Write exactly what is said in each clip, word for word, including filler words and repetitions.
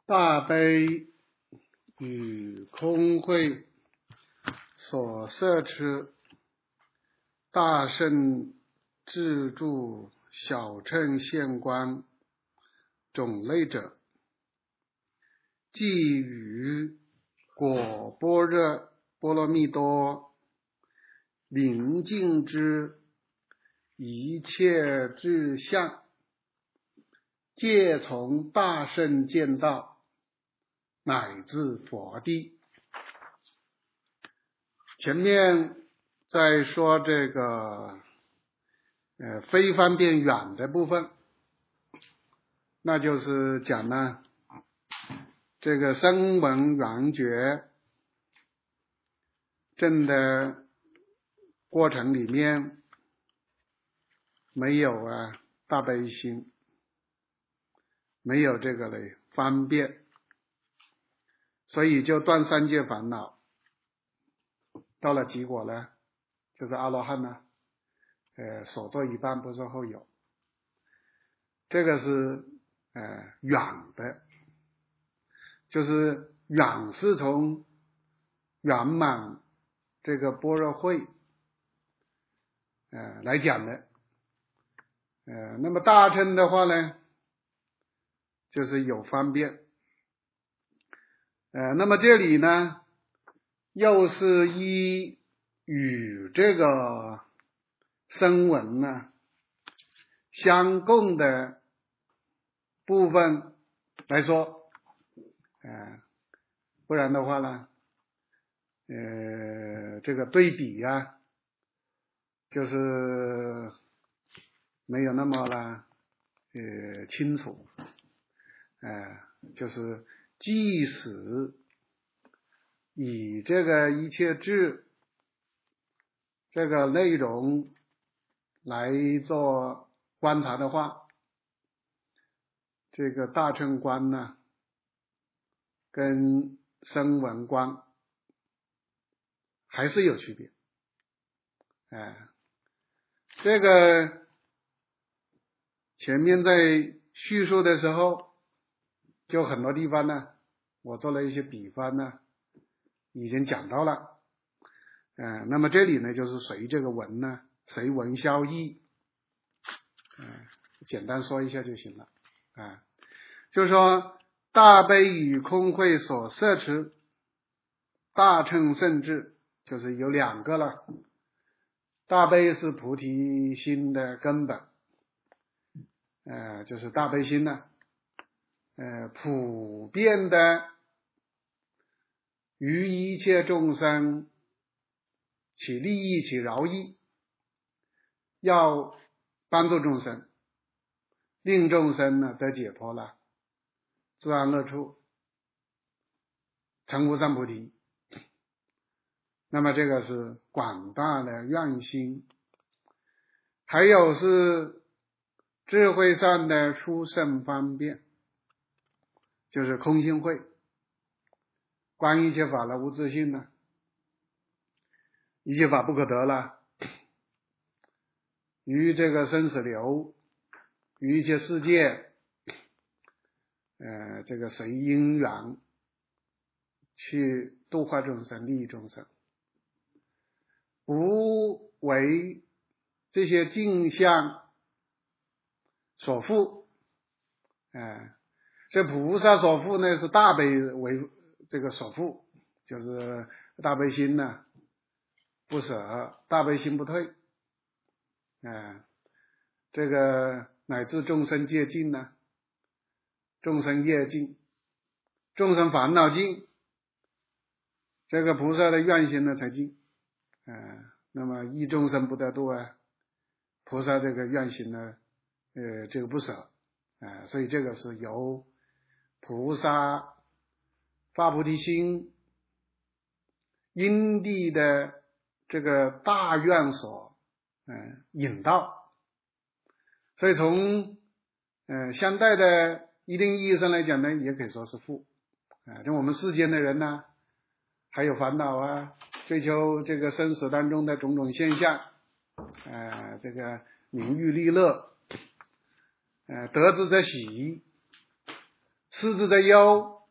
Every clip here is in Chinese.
大悲与空慧所摄持，大圣自住小乘现观种类者，即与果般若波罗蜜多明镜之一切智相，皆从大圣见道乃至佛地。前面在说这个呃非方便远的部分，那就是讲呢这个声闻缘觉证的过程里面没有啊大悲心，没有这个嘞方便，所以就断三界烦恼，到了结果呢就是阿罗汉呢呃所作一半不是后有，这个是呃远的，就是远是从圆满这个般若慧呃来讲的，呃那么大乘的话呢就是有方便，呃那么这里呢又是依与这个声闻呢相共的部分来说，呃不然的话呢呃这个对比啊就是没有那么了呃清楚，呃就是即使以这个一切智这个内容来做观察的话，这个大乘观呢跟声闻观还是有区别。哎，这个前面在叙述的时候就很多地方呢我做了一些比方呢已经讲到了，呃那么这里呢就是随这个文呢随文消义，呃简单说一下就行了啊、呃、就是说大悲与空慧所摄持大乘圣智，就是有两个了，大悲是菩提心的根本，呃就是大悲心呢呃普遍的于一切众生起利益起饶益，要帮助众生，令众生呢得解脱了，自安乐处，成无上菩提。那么这个是广大的愿心，还有是智慧上的殊胜方便，就是空性慧，观一切法了无自性了，一切法不可得了，于这个生死流，于一切世界呃这个随因缘去度化众生，利益众生，不为这些境相所缚，呃这菩萨所缚呢是大悲为这个所缚，就是大悲心呢不舍，大悲心不退，呃这个乃至众生界尽呢，众生业尽，众生烦恼尽，这个菩萨的愿心呢才尽，呃那么一众生不得度啊，菩萨这个愿心呢呃这个不舍，呃所以这个是由菩萨发菩提心因地的这个大愿所呃引导，所以从呃相对的一定意义上来讲呢也可以说是缚，啊就我们世间的人呢还有烦恼啊，追求这个生死当中的种种现象，呃这个名誉利乐，呃得之则喜，失之则忧，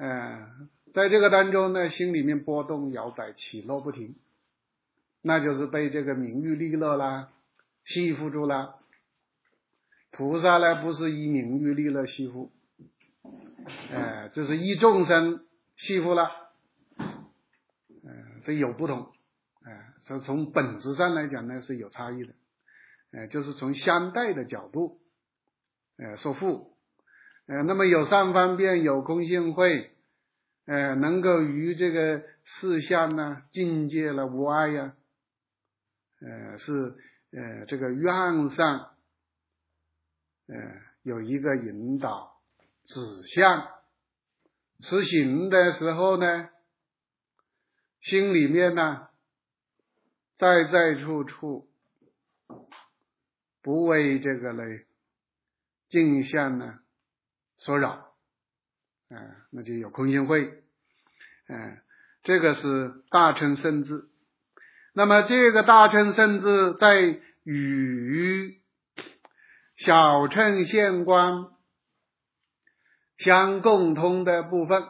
呃，在这个当中呢，心里面波动摇摆，起落不停，那就是被这个名誉利乐啦吸附住了。菩萨呢，不是以名誉利乐吸附，呃，这是以众生吸附了，呃，这有不同，呃，这从本质上来讲呢是有差异的，呃，就是从相待的角度，呃，说附，呃，那么有三方便，有空性慧，呃，能够与这个事相呢、境界了无碍呀，呃，是呃这个愿上。呃，有一个引导指向，实行的时候呢，心里面呢，在在处处不为这个嘞镜像呢所扰，啊、呃，那就有空性慧，嗯、呃，这个是大乘圣智。那么这个大乘圣智在与小乘现观相共通的部分，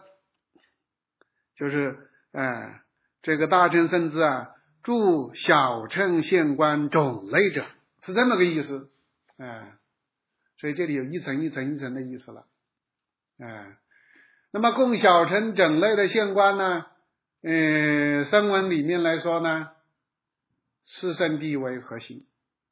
就是呃这个大乘圣智啊，著小乘现观种类者，是这么个意思，呃所以这里有一层一层一层的意思了，呃那么供小乘种类的现观呢，呃声闻里面来说呢，四圣谛为核心，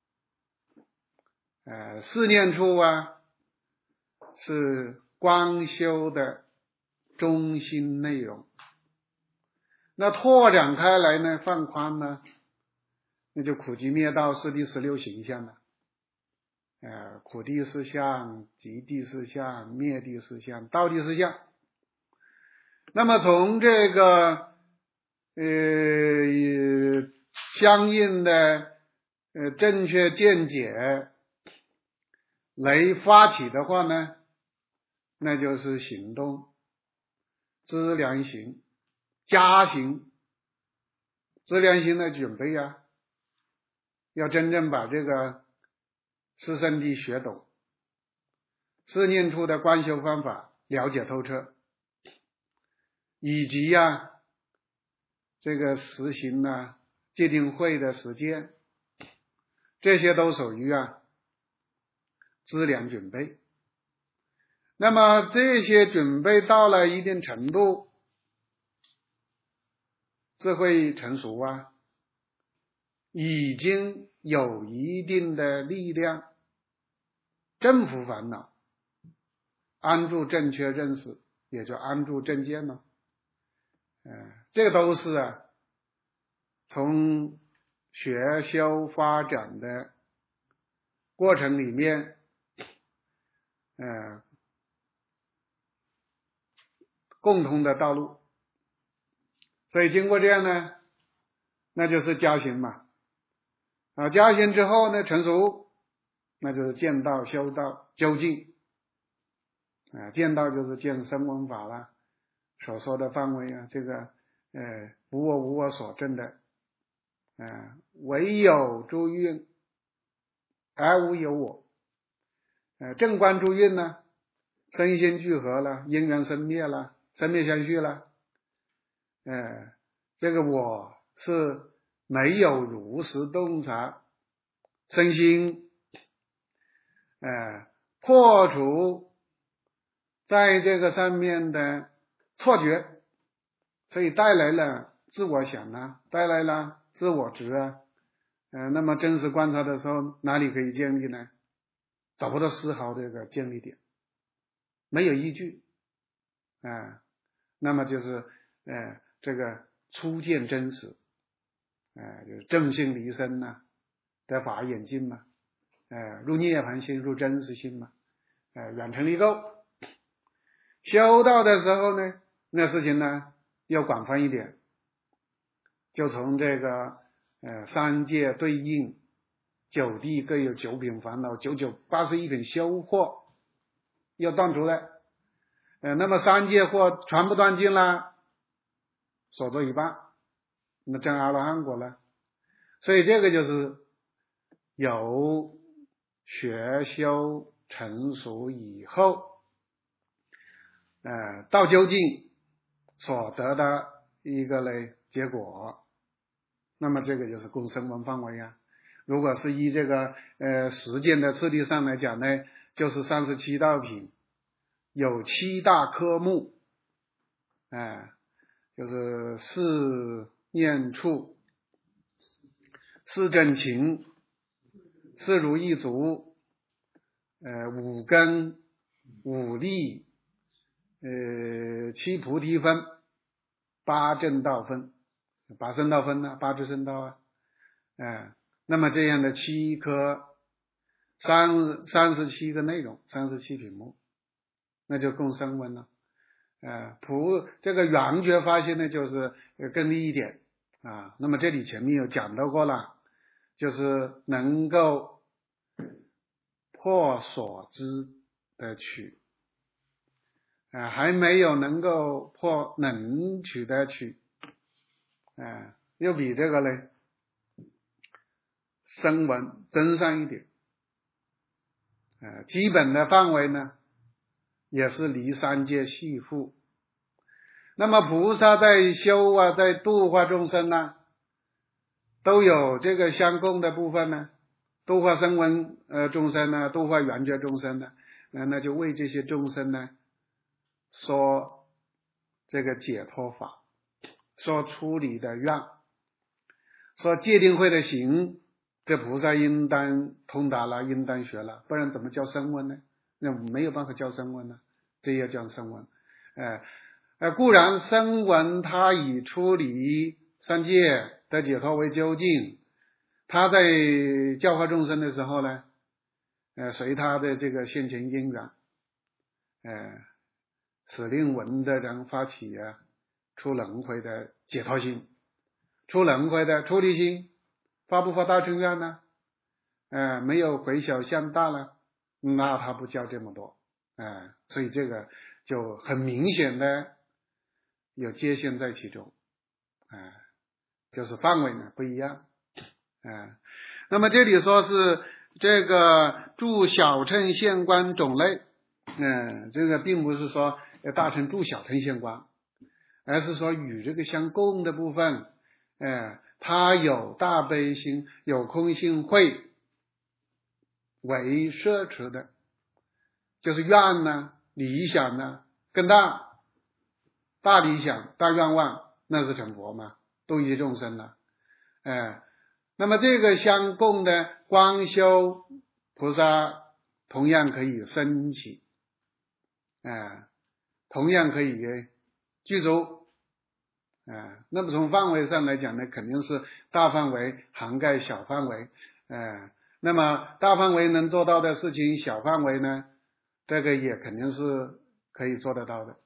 呃四念处啊是光修的中心内容，那拓展开来呢，放宽呢，那就苦集灭道四谛十六行相了，呃苦谛四相，集谛四相，灭谛四相，道谛四相。那么从这个呃相应的呃正确见解来发起的话呢，那就是行动、资粮行、加行。资粮行的准备啊，要真正把这个四圣谛学懂，四念处的观修方法了解透彻，以及呀、啊、这个实行呢戒定慧的实践，这些都属于啊资粮准备。那么这些准备到了一定程度，智慧成熟啊，已经有一定的力量征服烦恼，安住正确认识，也就安住正见了。呃，这个都是啊从学修发展的过程里面，呃共同的道路。所以经过这样呢，那就是加行嘛。啊，加行之后呢，成熟，那就是见道、修道、究竟。啊，见道就是见声闻法啦，所说的范围啊，这个呃无我无我所证的，啊、呃、唯有诸蕴而无有我。呃正观诸蕴呢，身心聚合了，因缘生灭了，生灭相续了。呃这个我是没有如实洞察身心，呃破除在这个上面的错觉，所以带来了自我想啊，带来了自我执啊，呃那么真实观察的时候，哪里可以建立呢？找不到丝毫这个建立点，没有依据啊、呃，那么就是呃这个初见真实，呃就是正性离身呐、啊，得法眼净嘛，呃入涅槃心，入真实心嘛，呃远成离垢。修道的时候呢，那事情呢要广泛一点，就从这个呃三界对应九地各有九品烦恼，九九八十一品修惑要断除来，呃那么三界惑全部断尽了，所做一半，那证阿罗汉果了。所以这个就是有学修成熟以后，呃到究竟所得的一个嘞结果，那么这个就是共声闻范围啊。如果是依这个呃时间的次第上来讲呢，就是三十七道品有七大科目，哎、呃，就是四念处、四正勤、四如意足、呃五根、五力、呃七菩提分、八正道分、八圣道分呢、啊，八支圣道啊，哎、呃，那么这样的七科三三十七个内容，三十七品目，那就共声闻了。呃，普这个圆觉发现呢，就是更利一点啊。那么这里前面有讲到过了，就是能够破所知的取，啊、呃，还没有能够破能取的取，啊、呃，又比这个呢声闻增上一点，呃，基本的范围呢也是离三界系缚。那么菩萨在修啊，在度化众生呢，都有这个相共的部分呢。度化声闻呃众生呢，度化缘觉众生呢，那那就为这些众生呢说这个解脱法，说出离的愿，说戒定慧的行，这菩萨应当通达了，应当学了，不然怎么叫声闻呢？那没有办法叫声闻呢，这也叫声闻。哎、呃，固然声闻他以出离三界的解脱为究竟，他在教化众生的时候呢，呃，随他的这个现前因缘，呃，使令闻的人发起啊出轮回的解脱心，出轮回的出离心，发不发大乘愿呢？呃，没有回小向大了，那他不教这么多，呃，所以这个就很明显的有界限在其中，呃，就是范围呢不一样，呃，那么这里说是这个住小乘现观种类，嗯、呃，这个并不是说大乘住小乘现观，而是说与这个相共的部分，呃，它有大悲心，有空性慧为摄持的，就是愿呢、理想呢更大，大理想、大愿望，那是成佛嘛，度一众生了，哎、呃，那么这个相共的光修菩萨同样可以升起，哎、呃，同样可以具足。啊、呃，那么从范围上来讲呢，肯定是大范围涵盖小范围，呃，那么大范围能做到的事情，小范围呢，这个也肯定是可以做得到的，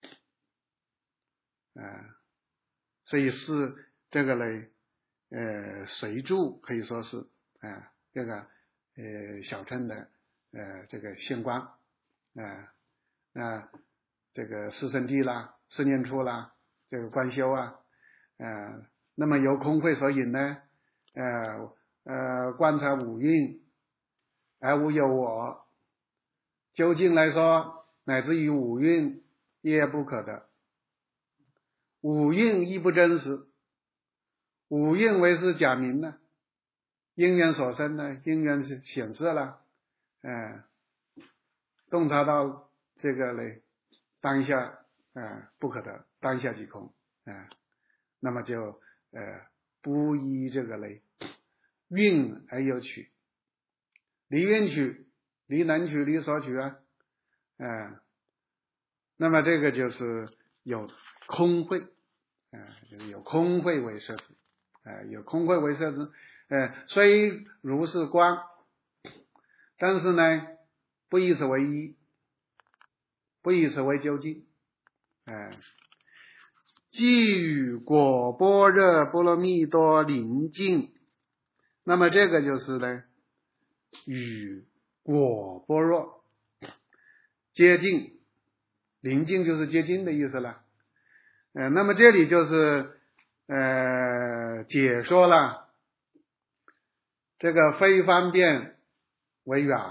啊、呃，所以是这个呢，呃，随住可以说是啊、呃，这个呃小乘的呃这个现观，啊、呃，啊这个四圣谛啦，四念处啦。这个观修啊，呃，那么由空慧所引呢，呃呃，观察五蕴，而无有我，究竟来说，乃至于五蕴也不可得，五蕴亦不真实，五蕴为是假名呢，因缘所生呢，因缘显示了，呃，洞察到这个嘞，当下。呃，不可得，当下即空，呃，那么就呃不依这个类蕴而有取，离蕴取，离能取，离所取啊，呃，那么这个就是有空慧，呃，就是有空慧为摄持，呃，有空慧为摄持，呃，虽如是观，但是呢，不以此为一，不以此为究竟。哎，即与果般若波罗蜜多临近，那么这个就是呢，与果般若接近，临近就是接近的意思了。呃，那么这里就是呃解说了这个非方便为远，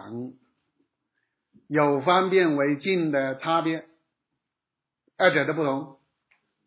有方便为近的差别，二者的不同。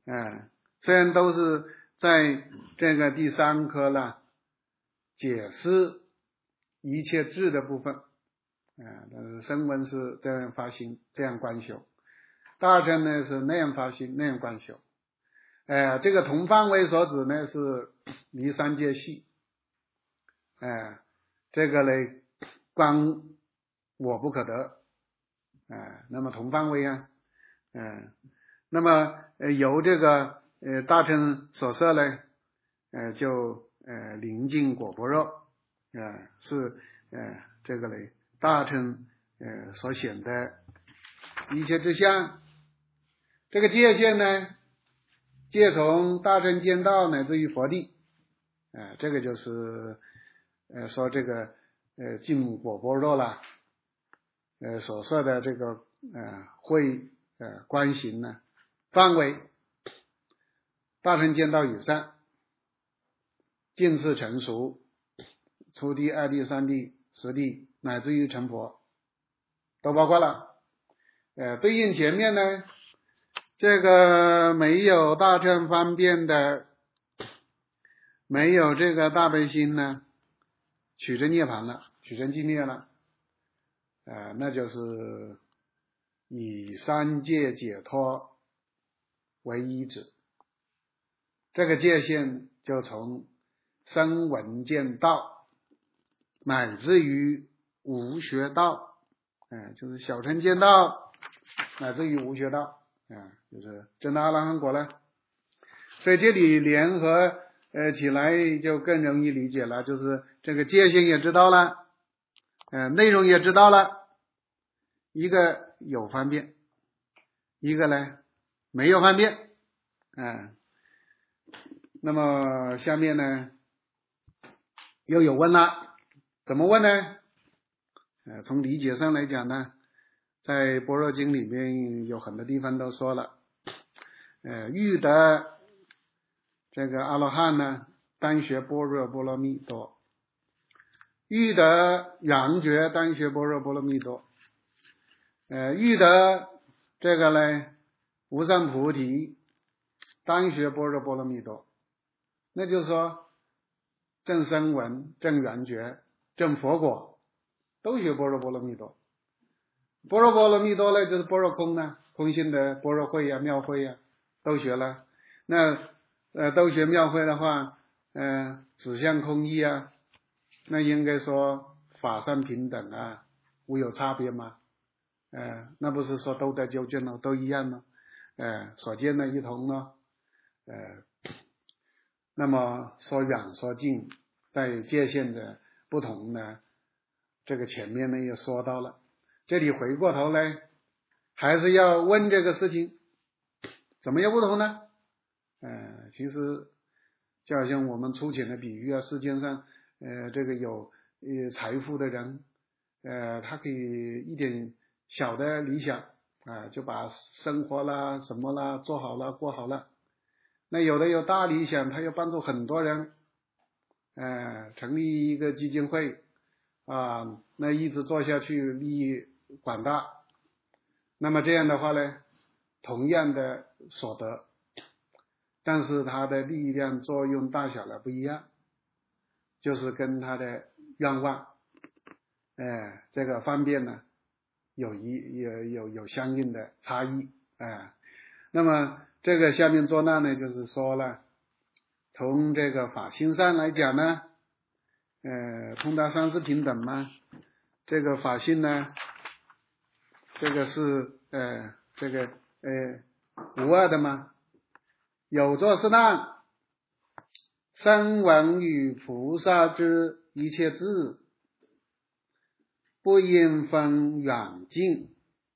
嗯，虽然都是在这个第三科呢解释一切智的部分，啊，但是声闻是这样发心，这样观修，大乘呢是那样发心，那样观修。呃，这个同范围所指呢是离三界系，呃，这个呢观我不可得，呃，那么同范围啊，嗯、呃，那么呃由这个呃大乘所摄呢，呃就呃临近果般若，啊、呃、是呃这个呢大乘呃所显的一切之相，这个界限呢，界从大乘见道乃至于佛地，啊、呃，这个就是呃说这个呃进果般若啦，呃所设的这个呃会呃观行呢范围，大乘见道以上，尽是成熟，初地、二地、三地、十地，乃至于成佛，都包括了。呃，对应前面呢，这个没有大乘方便的，没有这个大悲心呢，取真涅槃了，取真寂灭了，呃，那就是以三界解脱为依止，这个界限就从声闻见道，乃至于无学道，呃，就是小乘见道，乃至于无学道，啊、呃，就是证到阿罗汉果了。所以这里联合呃起来就更容易理解了，就是这个界限也知道了，呃，内容也知道了，一个有方便，一个呢没有方便，啊、呃，那么下面呢又有问了，怎么问呢？呃，从理解上来讲呢，在般若经里面有很多地方都说了，呃，欲得这个阿罗汉呢，当学般若波罗蜜多；欲得圆觉，当学般若波罗蜜多。呃，欲得这个呢，无上菩提，当学般若波罗蜜多。那就是说，证声闻、证圆觉、证佛果，都学般若波罗蜜多。般若波罗蜜多呢，就是般若空呢，空性的般若会呀、妙会呀，都学了。那呃，都学妙会的话，呃，指向空义啊，那应该说法上平等啊，无有差别嘛。呃，那不是说都得究竟了，都一样了，呃，所见的一同了，呃，那么说远说近，在界限的不同呢，这个前面呢也说到了。这里回过头来，还是要问这个事情，怎么又不同呢？呃，其实就好像我们粗浅的比喻啊，世界上呃这个有呃财富的人，呃他可以一点小的理想啊、呃，就把生活啦什么啦做好了过好了。那有的有大理想，他要帮助很多人，呃成立一个基金会啊，那一直做下去，利益广大。那么这样的话呢，同样的所得，但是它的力量作用大小呢不一样，就是跟他的愿望，哎，这个方面呢有一有有有相应的差异，哎，那么这个下面做那呢，就是说了，从这个法性上来讲呢，呃，通达三世平等嘛，这个法性呢，这个是呃这个呃无二的嘛，有作适当，声闻与菩萨之一切智，不应分远近，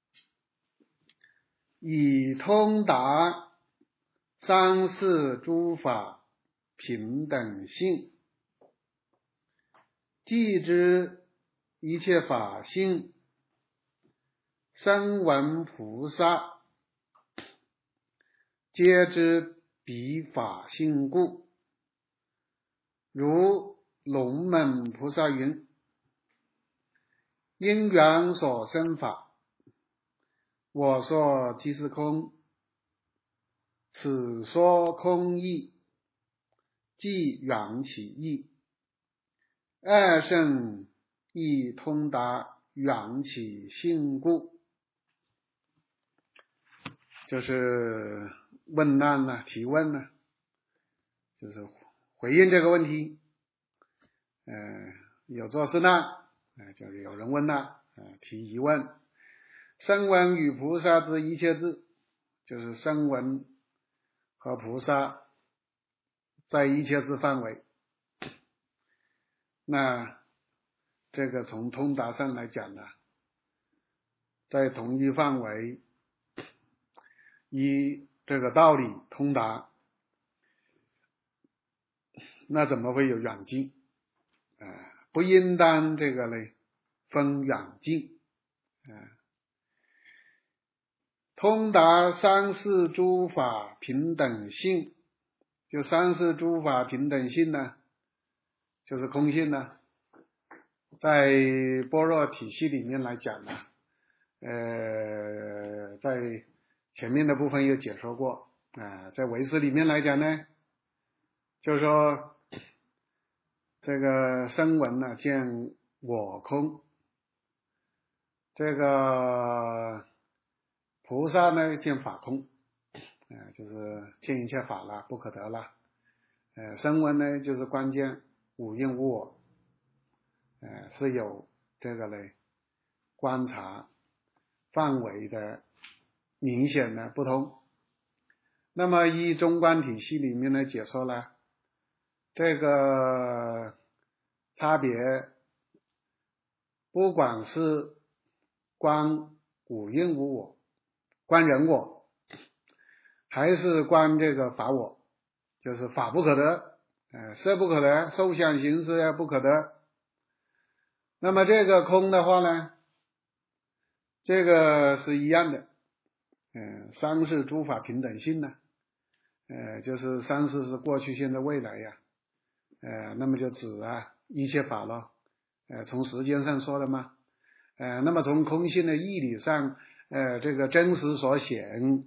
以通达三世诸法平等性，即知一切法性，声闻菩萨皆知彼法性故。如龙门菩萨云：因缘所生法，我说即是空， 此说空义，即缘起义。二圣亦通达缘起性故。就是问难呢、啊，提问呢、啊，就是回应这个问题。呃，有做事难，呃，就是有人问难，呃，提疑问。声闻与菩萨之一切智，就是声闻和菩萨在一切智范围。那这个从通达上来讲呢，在同一范围，依这个道理通达，那怎么会有远近？呃，不应当这个呢分远近。呃，通达三世诸法平等性，就三世诸法平等性呢，就是空性呢。在般若体系里面来讲呢，呃，在前面的部分也解说过啊、呃，在唯识里面来讲呢，就是说这个声闻呢见我空，这个菩萨呢见法空，呃，就是见一切法了，不可得了。呃，声闻呢就是关键无因无我，呃，是有这个呢观察范围的明显的不同。那么依中观体系里面的解说呢，这个差别不管是观无因无我，观人我，还是观这个法我，就是法不可得，呃，色不可得，受想行识也不可得。那么这个空的话呢，这个是一样的，嗯、呃，三世诸法平等性呢，呃，就是三世是过去、现在、未来呀，呃，那么就指啊一切法了，呃，从时间上说的嘛，呃，那么从空性的义理上，呃，这个真实所显，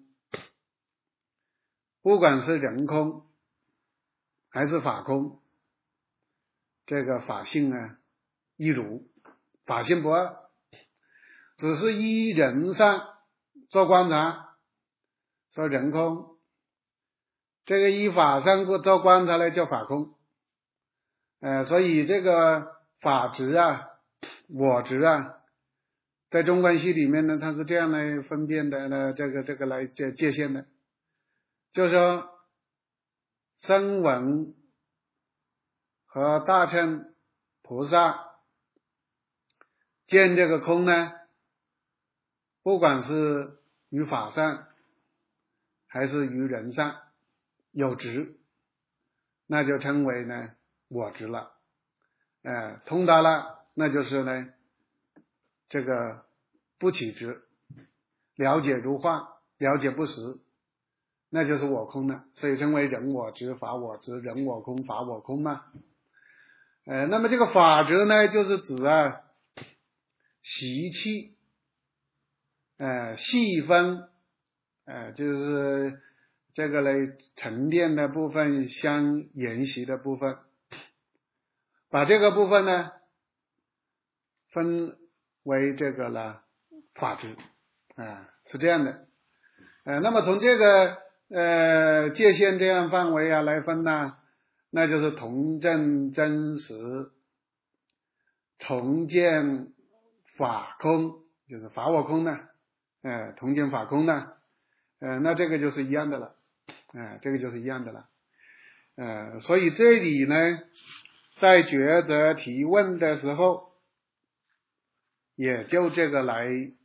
不管是人空还是法空，这个法性啊一如，法性不二，只是依人上做观察，说人空，这个依法上做观察呢叫法空，呃，所以这个法执啊、我执啊，在中观系里面呢，它是这样来分辨的呢，这个这个来界界限的，就是说声闻和大乘菩萨见这个空呢，不管是于法上还是于人上有执，那就称为呢我执了，呃，通达了，那就是呢这个不起执，了解如幻，了解不实，那就是我空了，所以称为人我执、法我执、人我空、法我空嘛。呃，那么这个法执呢，就是指啊习气，呃，细分，呃，就是这个嘞沉淀的部分相沿袭的部分，把这个部分呢分为这个了法执，啊、呃，是这样的。呃，那么从这个呃界限这样范围啊来分呢，那就是同证真实，同见法空，就是法我空呢，呃，同见法空呢，呃，那这个就是一样的了，呃，这个就是一样的了，呃，所以这里呢，在抉择提问的时候，也就这个来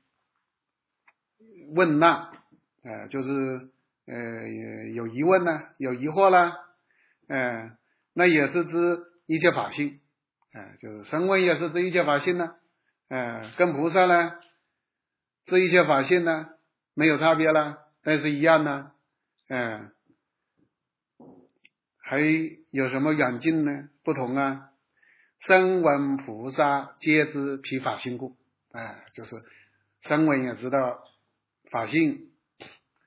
问难，呃，就是呃有疑问呢，有疑惑啦，呃，那也是指一切法性，呃，就是声闻也是指一切法性呢，呃，跟菩萨呢指一切法性呢没有差别啦，但是一样呢，呃，还有什么远近呢？不同啊，声闻菩萨皆知披法性故，啊、呃，就是声闻也知道法性，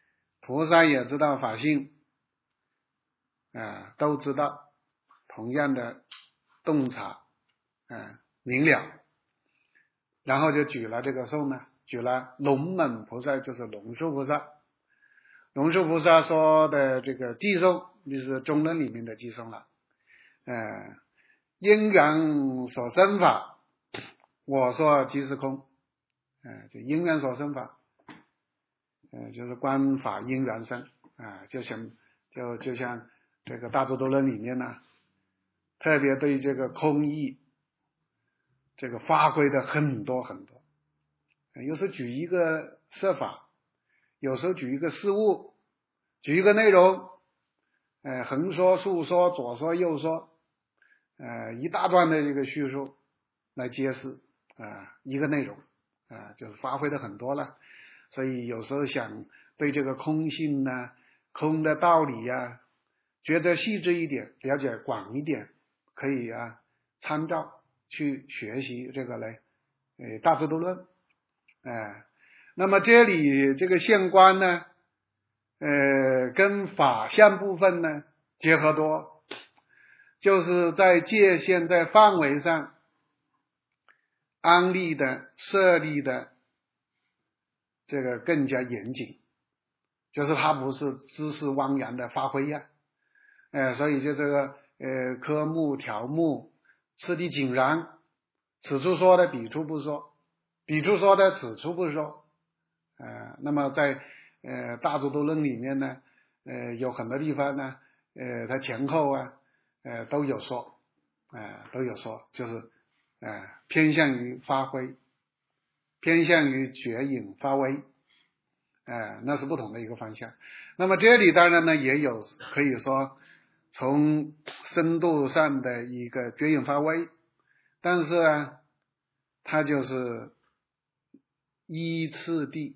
菩萨也知道法性，啊、呃，都知道，同样的洞察，啊、呃，明了。然后就举了这个颂呢，举了龙门菩萨，就是龙树菩萨。龙树菩萨说的这个偈颂，就是中论里面的偈颂了。呃，因缘所生法，我说即是空。呃，就因缘所生法，呃，就是观法因缘生啊、呃，就像就就像这个大智度论里面呢，特别对这个空义这个发挥的很多很多。有时候举一个设法，有时候举一个事物，举一个内容，呃，横说竖说左说右说，呃，一大段的这个叙述来揭示啊、呃、一个内容啊、呃，就是发挥的很多了。所以有时候想对这个空性呢、空的道理呀、啊，觉得细致一点，了解广一点，可以啊参照去学习这个嘞，呃，大智度论。哎、呃，那么这里这个现观呢，呃，跟法相部分呢结合多，就是在界限在范围上安立的设立的这个更加严谨，就是它不是知识汪洋的发挥呀、啊，呃，所以就这个呃科目条目次第井然，此处说的彼处不说，彼处说的此处不说。呃，那么在呃大智度论里面呢，呃有很多地方呢，呃它前后啊，呃都有说，呃都有说，就是呃偏向于发挥，偏向于觉隐发微，呃那是不同的一个方向。那么这里当然呢也有可以说从深度上的一个觉隐发微，但是啊，它就是依次第。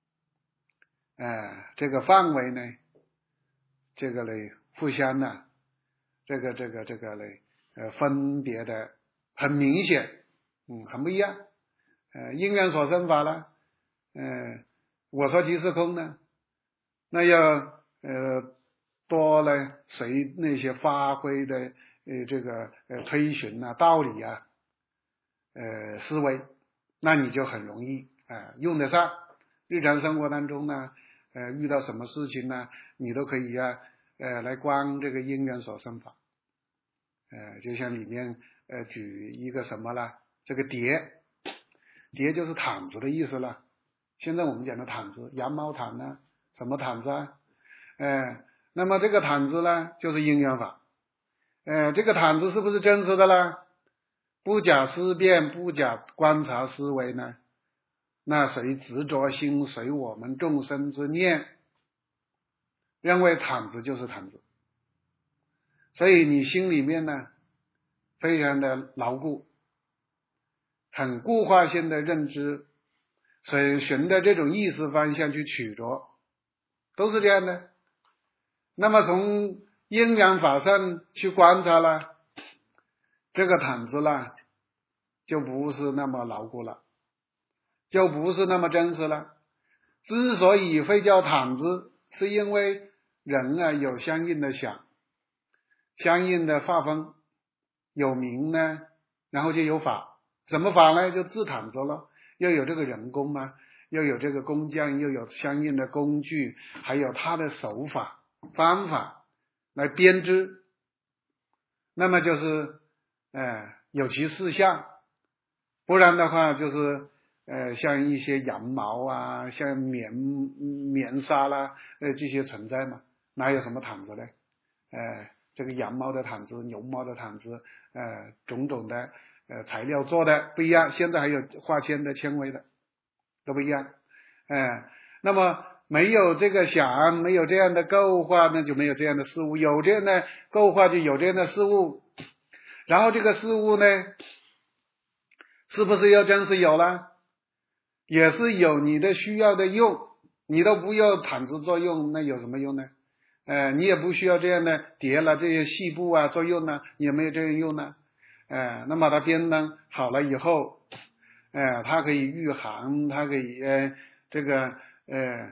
呃，这个范围呢，这个嘞互相呢，这个这个这个嘞，呃，分别的很明显，嗯，很不一样。呃，因缘所生法呢，呃，我说即是空呢，那要呃多呢随那些发挥的呃这个呃推寻啊道理啊，呃思维，那你就很容易啊、呃、用得上。日常生活当中呢。呃，遇到什么事情呢，你都可以啊，呃，来观这个因缘所生法。呃，就像里面呃举一个什么啦，这个蝶，蝶就是毯子的意思了。现在我们讲的毯子，羊毛毯呢，什么毯子啊？呃，那么这个毯子呢，就是因缘法。呃，这个毯子是不是真实的啦？不假思辨，不假观察思维呢？那随执着心，随我们众生之念，认为毯子就是毯子，所以你心里面呢非常的牢固，很固化性的认知，所以循着这种意识方向去取着，都是这样的。那么从阴阳法上去观察了，这个毯子啦就不是那么牢固了，就不是那么真实了。之所以会叫毯子，是因为人啊有相应的想，相应的划分，有名呢，然后就有法，什么法呢？就制毯子了，又有这个人工嘛，又有这个工匠，又有相应的工具，还有他的手法方法来编织，那么就是呃有其事项，不然的话就是呃像一些羊毛啊，像棉棉纱啦，呃这些存在嘛，哪有什么毯子呢？呃这个羊毛的毯子，牛毛的毯子，呃种种的呃材料做的不一样，现在还有化纤的纤维的都不一样。呃那么没有这个想，没有这样的构化，那就没有这样的事物，有这样的构化就有这样的事物，然后这个事物呢是不是要真是有了？也是有你的需要的用，你都不要毯子作用，那有什么用呢？呃，你也不需要这样的叠了这些细布啊作用呢，也没有这样用呢。呃，那么它编呢好了以后，呃，它可以御寒，它可以呃这个呃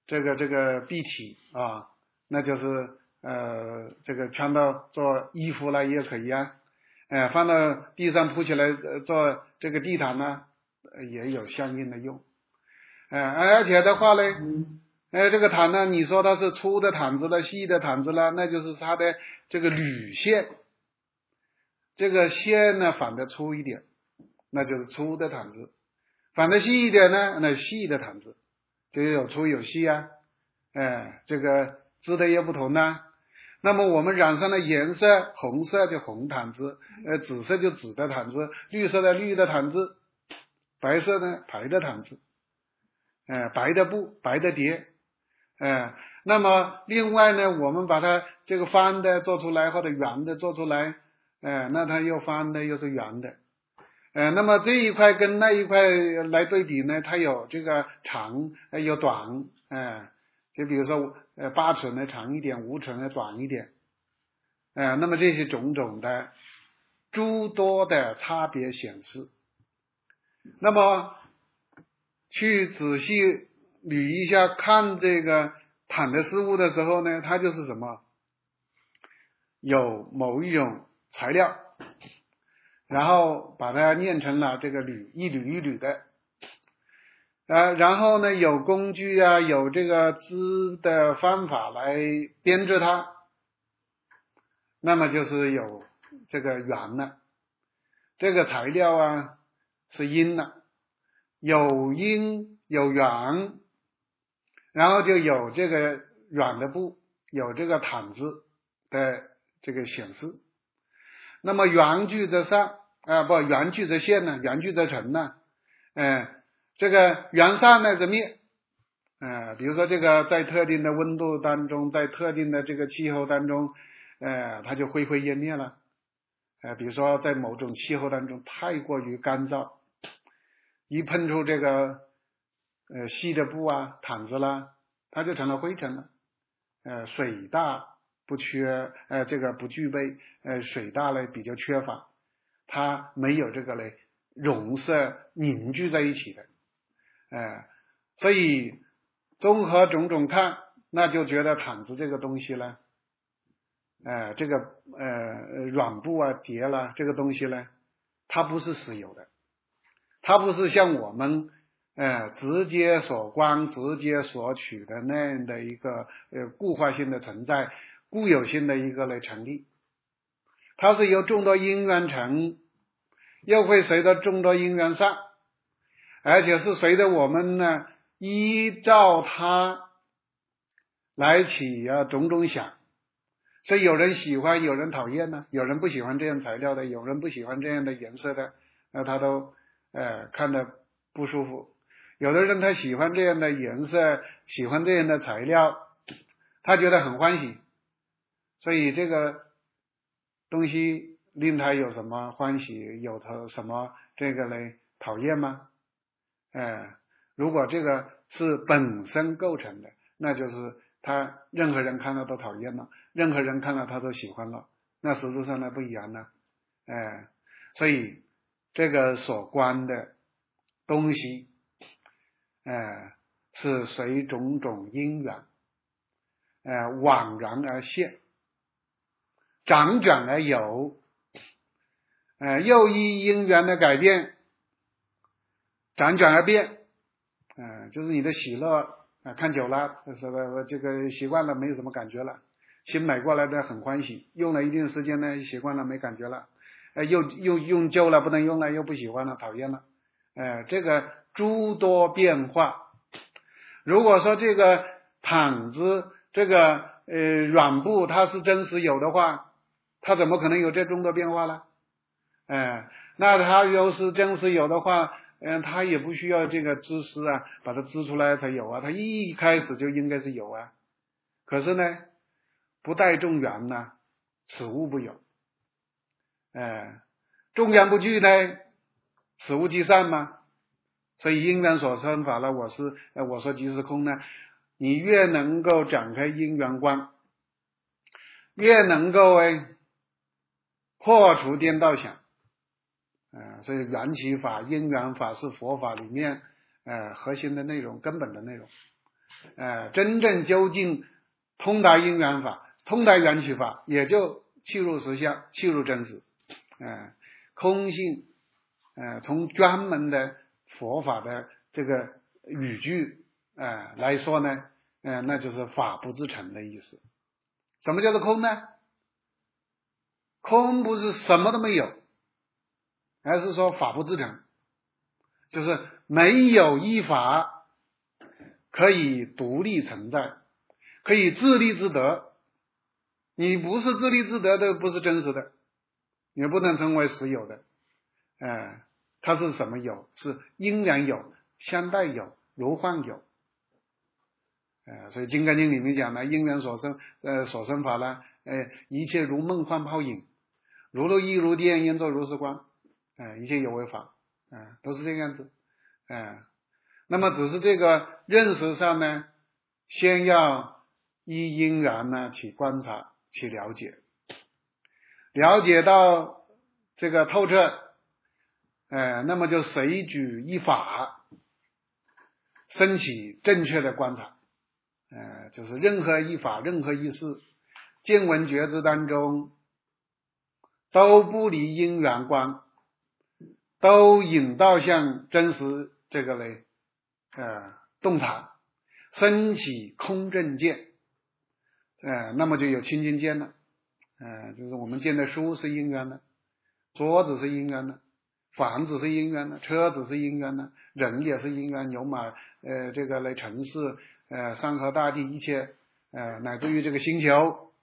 这个这个蔽体啊，那就是呃这个穿到做衣服了也可以啊，呃放到地上铺起来做这个地毯呢，也有相应的用。呃而且的话呢，呃这个毯呢，你说它是粗的毯子了，细的毯子了，那就是它的这个铝线，这个线呢反的粗一点，那就是粗的毯子，反的细一点呢，那细的毯子，就有粗有细啊，哎，这个织的也不同啊。那么我们染上的颜色，红色就红毯子，呃，紫色就紫的毯子，绿色的绿的毯子，白色的白的毯子，呃，白的布，白的碟，呃，那么另外呢，我们把它这个方的做出来或者圆的做出来，呃，那它又方的又是圆的。呃，那么这一块跟那一块来对比呢，它有这个长，呃，有短，呃，就比如说，呃，八寸的长一点，五寸的短一点，呃，那么这些种种的诸多的差别显示，那么去仔细捋一下看这个毯的事物的时候呢，它就是什么？有某一种材料。然后把它念成了这个缕，一缕一缕的，呃，然后呢有工具啊，有这个织的方法来编织它，那么就是有这个圆了，这个材料啊是阴了，有阴有圆，然后就有这个软的布，有这个毯子的这个显示。那么圆聚则上啊，不圆聚则现呢，圆聚则成呢，呃，这个圆上呢则灭，呃，比如说这个在特定的温度当中，在特定的这个气候当中，呃，它就灰飞烟灭了，呃，比如说在某种气候当中太过于干燥，一碰触这个呃细的布啊毯子啦，它就成了灰尘了，呃，水大不缺，呃，这个不具备，呃，水大呢比较缺乏。它没有这个嘞溶色凝聚在一起的，呃，所以综合种种看，那就觉得毯子这个东西呢，呃，这个呃软布啊碟啦这个东西呢，它不是实有的，它不是像我们呃直接所观、直接所取的那样的一个呃固化性的存在、固有性的一个来成立，它是由众多因缘成，又会随着众多因缘散，而且是随着我们呢依照它来起啊种种想，所以有人喜欢，有人讨厌呢，有人不喜欢这样材料的，有人不喜欢这样的颜色的，那他都呃看得不舒服。有的人他喜欢这样的颜色，喜欢这样的材料，他觉得很欢喜，所以这个东西令他有什么欢喜，有他什么这个嘞讨厌吗？呃，如果这个是本身构成的，那就是他任何人看了都讨厌了，任何人看了他都喜欢了，那实质上呢不一样呢，呃，所以这个所观的东西，呃，是随种种因缘，呃，惘然而现，辗转而有，呃，又依因缘的改变，辗转而变，呃，就是你的喜乐啊、呃，看久了，是吧？这个习惯了，没有什么感觉了。新买过来的很欢喜，用了一定时间呢，习惯了，没感觉了。呃，又又用旧了，不能用了，又不喜欢了，讨厌了。呃，这个诸多变化。如果说这个毯子，这个呃软布它是真实有的话，它怎么可能有这众多变化呢？呃，那它要是真实有的话，嗯，他也不需要这个知识啊，把它织出来才有啊，他一开始就应该是有啊。可是呢，不待众缘呢，此物不有。呃，众缘不聚呢，此物即散嘛。所以因缘所生法了，我是呃我说即是空呢。你越能够展开因缘观，越能够哎破除颠倒想。呃，所以缘起法、因缘法是佛法里面呃核心的内容、根本的内容。 呃，真正究竟通达因缘法，通达缘起法，也就契入实相，契入真实。呃，空性，呃，从专门的佛法的这个语句呃来说呢，呃，那就是法不自成的意思。什么叫做空呢？空不是什么都没有，而是说法不自成，就是没有一法可以独立存在，可以自立自得。你不是自立自得的，不是真实的，也不能成为实有的。呃，它是什么有？是因缘有、相待有、如幻有。呃，所以《金刚经》里面讲呢，因缘所生，呃，所生法呢，呃，一切如梦幻泡影，如露亦如电，应作如是观。呃，一切有为法，呃，都是这个样子。呃，那么只是这个认识上呢，先要依因缘呢去观察、去了解，了解到这个透彻，呃，那么就随举一法，升起正确的观察。呃，就是任何一法，任何一事，见闻觉知当中，都不离因缘观，都引导向真实这个嘞，呃，洞察，升起空正见，呃，那么就有清净见了。呃，就是我们见的书是因缘的，桌子是因缘的，房子是因缘的，车子是因缘的，人也是因缘，牛马，呃，这个嘞城市，呃，山河大地，一切，呃，乃至于这个星球，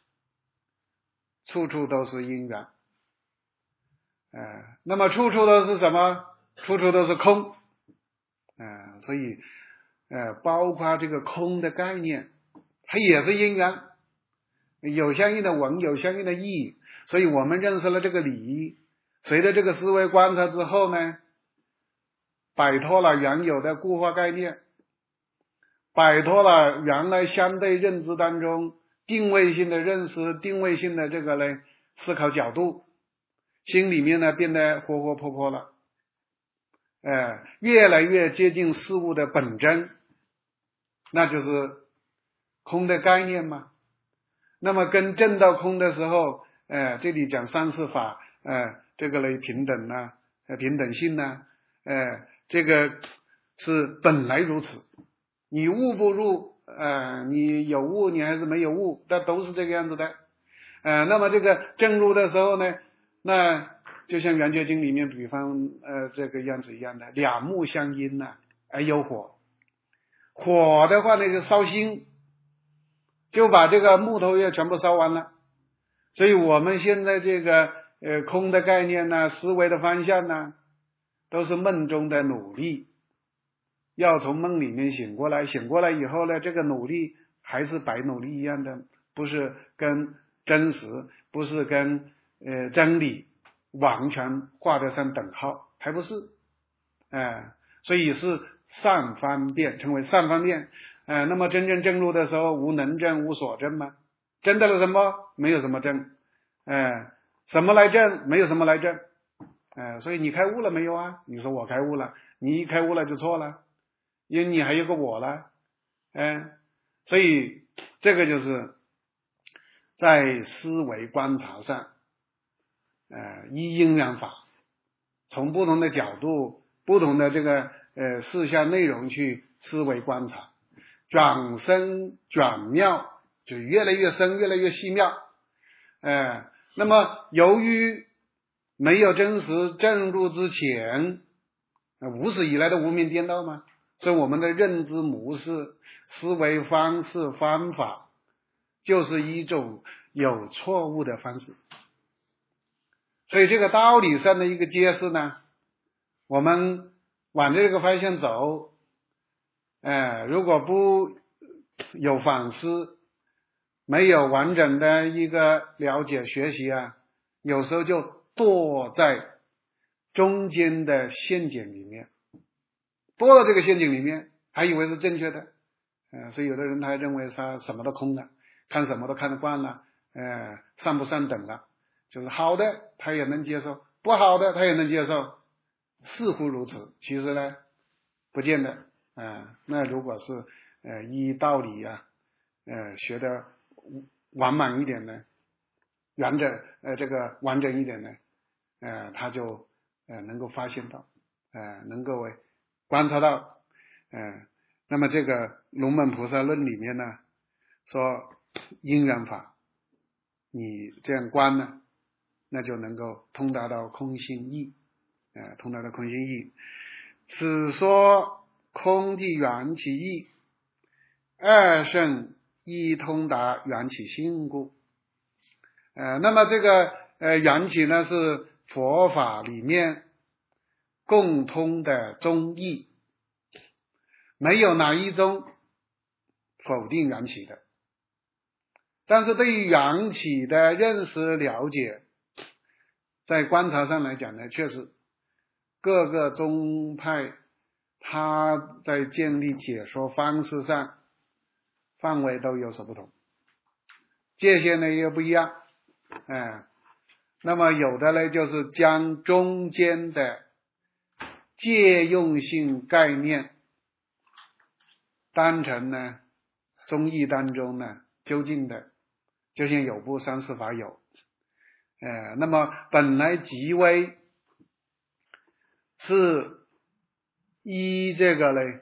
处处都是因缘。呃，那么处处都是什么？处处都是空。呃，所以，呃，包括这个空的概念，它也是因缘，有相应的文，有相应的义。所以我们认识了这个理，随着这个思维观察之后呢，摆脱了原有的固化概念，摆脱了原来相对认知当中定位性的认识、定位性的这个呢思考角度，心里面呢变得活活泼泼了，呃，越来越接近事物的本真，那就是空的概念嘛。那么跟证到空的时候，呃，这里讲三世法，呃，这个嘞平等呐、啊，平等性呐、啊，呃，这个是本来如此。你悟不入，呃，你有悟，你还是没有悟，那都是这个样子的。呃，那么这个证入的时候呢，那就像《圆觉经》里面比方呃这个样子一样的，两木相因呐、啊，而有火，火的话呢就烧心，就把这个木头也全部烧完了。所以我们现在这个呃空的概念呢、啊，思维的方向呢、啊，都是梦中的努力，要从梦里面醒过来，醒过来以后呢，这个努力还是白努力一样的，不是跟真实，不是跟呃真理完全画得上等号，还不是，哎、呃，所以是善方便，称为善方便。呃，那么真正证入的时候，无能证，无所证吗？证得了什么？没有什么证。呃，什么来证？没有什么来证。呃，所以你开悟了没有啊？你说我开悟了，你一开悟了就错了，因为你还有个我了。嗯、呃，所以这个就是在思维观察上，呃，依因缘法，从不同的角度、不同的这个呃事项内容去思维观察，转深转妙，就越来越深，越来越细妙。呃，那么由于没有真实证入之前，呃、无始以来的无明颠倒嘛，所以我们的认知模式、思维方式、方法，就是一种有错误的方式。所以这个道理上的一个揭示呢，我们往这个方向走，呃，如果不有反思，没有完整的一个了解学习啊，有时候就堕在中间的陷阱里面，堕到这个陷阱里面，还以为是正确的，呃，所以有的人他认为他什么都空了，看什么都看得惯了，呃，上不上等了，就是好的他也能接受，不好的他也能接受，似乎如此，其实呢不见得。呃，那如果是呃依道理啊，呃学的完满一点呢，完整呃这个完整一点呢，呃他就呃能够发现到，呃能够观察到，呃那么这个龙门菩萨论里面呢说因缘法，你这样观呢，那就能够通达到空性义，呃通达到空性义。此说空即缘起义，二圣一通达缘起性故。呃那么这个呃缘起呢是佛法里面共通的宗义，没有哪一宗否定缘起的。但是对于缘起的认识了解，在观察上来讲呢，确实各个宗派它在建立解说方式上范围都有所不同，界限呢也不一样，哎，那么有的呢就是将中间的借用性概念当成呢宗义当中呢究竟的，就像有部三世法有，呃，那么本来即为是依这个呢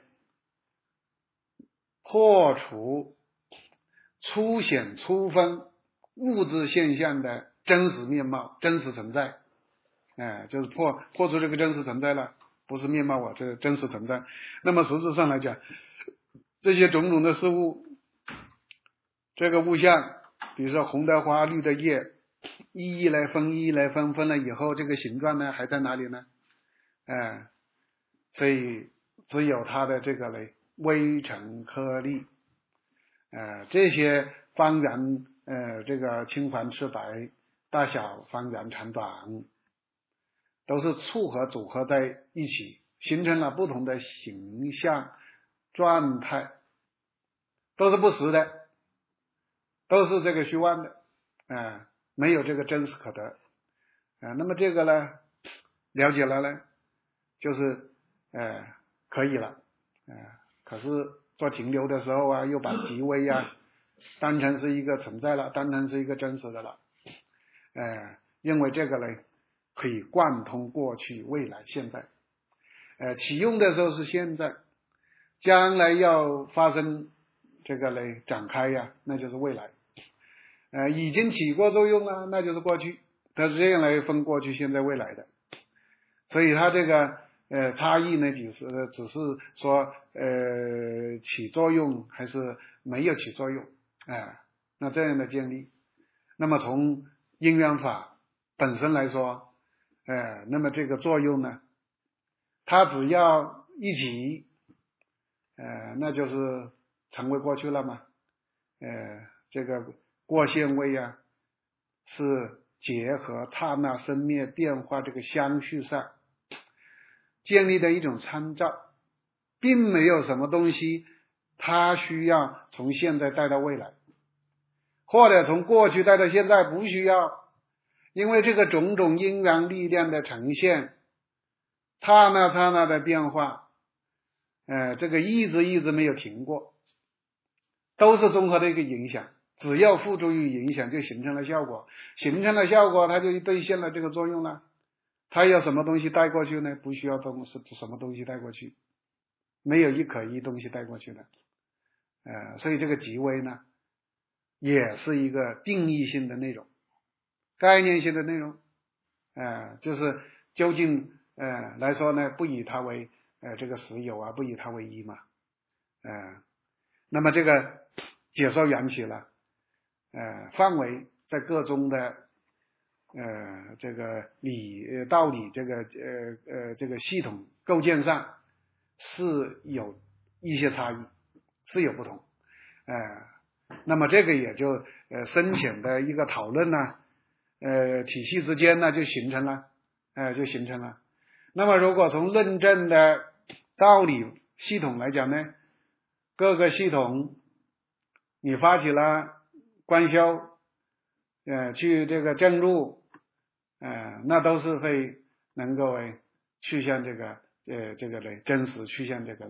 破除粗显粗分物质现象的真实面貌，真实存在，哎、呃，就是破破除这个真实存在了，不是面貌啊，这个真实存在。那么实质上来讲，这些种种的事物，这个物象，比如说红的花绿的叶，一一来分一一来分，分了以后这个形状呢还在哪里呢？哎、呃，所以只有它的这个呢微尘颗粒，呃这些方圆呃这个青黄赤白大小方圆长短都是凑合组合在一起，形成了不同的形象状态，都是不实的，都是这个虚妄的，啊、呃、没有这个真实可得，啊、呃、那么这个呢了解了呢就是呃可以了，呃可是做停留的时候啊，又把即微啊当成是一个存在了，当成是一个真实的了，呃认为这个呢可以贯通过去未来现在，呃启用的时候是现在，将来要发生这个呢展开呀、啊、那就是未来，呃已经起过作用了，那就是过去，它是这样来分过去现在未来的，所以它这个呃差异呢只是只是说呃起作用还是没有起作用，哎、呃，那这样的建立，那么从因缘法本身来说，呃那么这个作用呢，它只要一起，呃那就是成为过去了嘛，呃这个过现位啊是结合刹那生灭变化这个相续上建立的一种参照，并没有什么东西它需要从现在带到未来，或者从过去带到现在，不需要，因为这个种种因缘力量的呈现，刹那刹那的变化，呃，这个一直一直没有停过，都是综合的一个影响，只要付诸于影响就形成了效果，形成了效果它就兑现了这个作用了，它要什么东西带过去呢？不需要东西什么东西带过去，没有一可一东西带过去的，呃，所以这个即微呢也是一个定义性的内容，概念性的内容，呃，就是究竟呃来说呢，不以它为呃这个实有啊，不以它为一嘛，呃，那么这个解说缘起了，呃，范围在各宗的呃这个理呃道理这个呃呃这个系统构建上是有一些差异，是有不同，呃，那么这个也就呃深浅的一个讨论呢，呃体系之间呢就形成了，呃就形成了。那么如果从论证的道理系统来讲呢，各个系统你发起了观修，呃去这个证入，呃那都是会能够去向这个呃这个嘞真实，去向这个嘞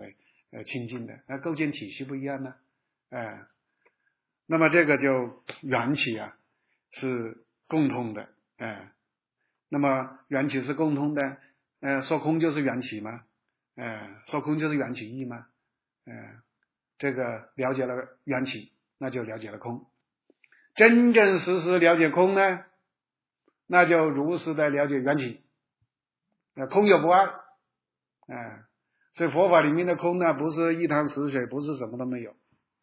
呃清净的，那构建体系不一样呢，哎，那么这个就缘起啊是共通的，哎，那么缘起是共通的，呃，说空就是缘起吗？呃，说空就是缘起义吗？呃，这个了解了缘起，那就了解了空。真正实实了解空呢，那就如实的了解缘起。那空有不二，哎，所以佛法里面的空呢，不是一潭死水，不是什么都没有，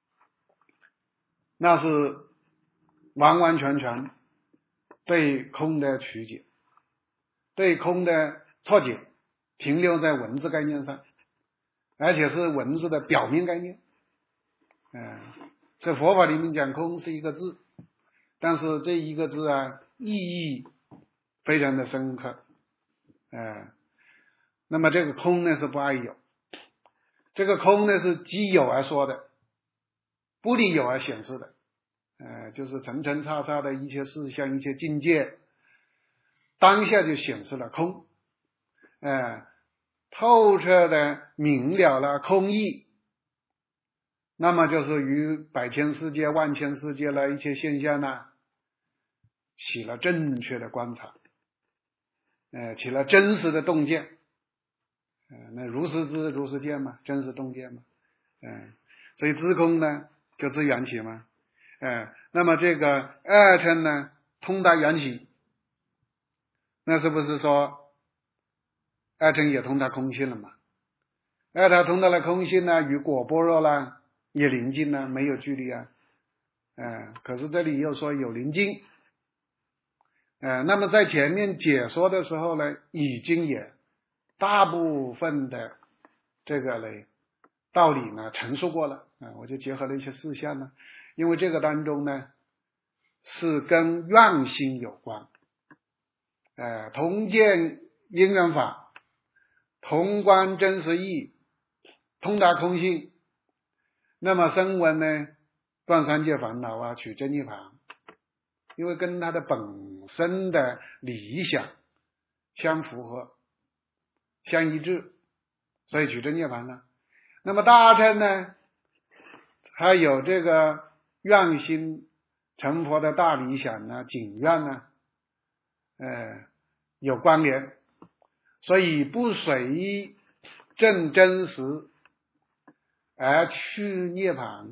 那是完完全全对空的曲解，对空的错解，停留在文字概念上，而且是文字的表面概念。嗯，所以佛法里面讲空是一个字，但是这一个字啊，意义非常的深刻。嗯，那么这个空呢是不爱有，这个空呢是即有而说的，不离有而显示的。呃，就是层层叉叉的一切事项、一切境界，当下就显示了空。呃，透彻的明了了空义，那么就是与百千世界、万千世界的一切现象呢，起了正确的观察，呃，起了真实的洞见。呃，那如实知如实见嘛，真实洞见嘛。嗯、呃，所以知空呢，就知缘起嘛。呃，那么这个二乘呢，通达缘起，那是不是说二乘也通达空性了嘛？二乘通达了空性呢，与果般若啦也临近呢，没有距离啊。呃，可是这里又说有临近。呃，那么在前面解说的时候呢，已经也大部分的这个嘞道理呢陈述过了啊、呃，我就结合了一些事项呢，因为这个当中呢是跟愿心有关，呃，同见因缘法，同观真实义，通达空性。那么声闻呢，断三界烦恼啊，取真涅槃，因为跟他的本身的理想相符合、相一致，所以取真涅槃了。那么大乘呢，还有这个愿心成佛的大理想呢、景愿呢，呃，有关联，所以不随正真实而去涅槃，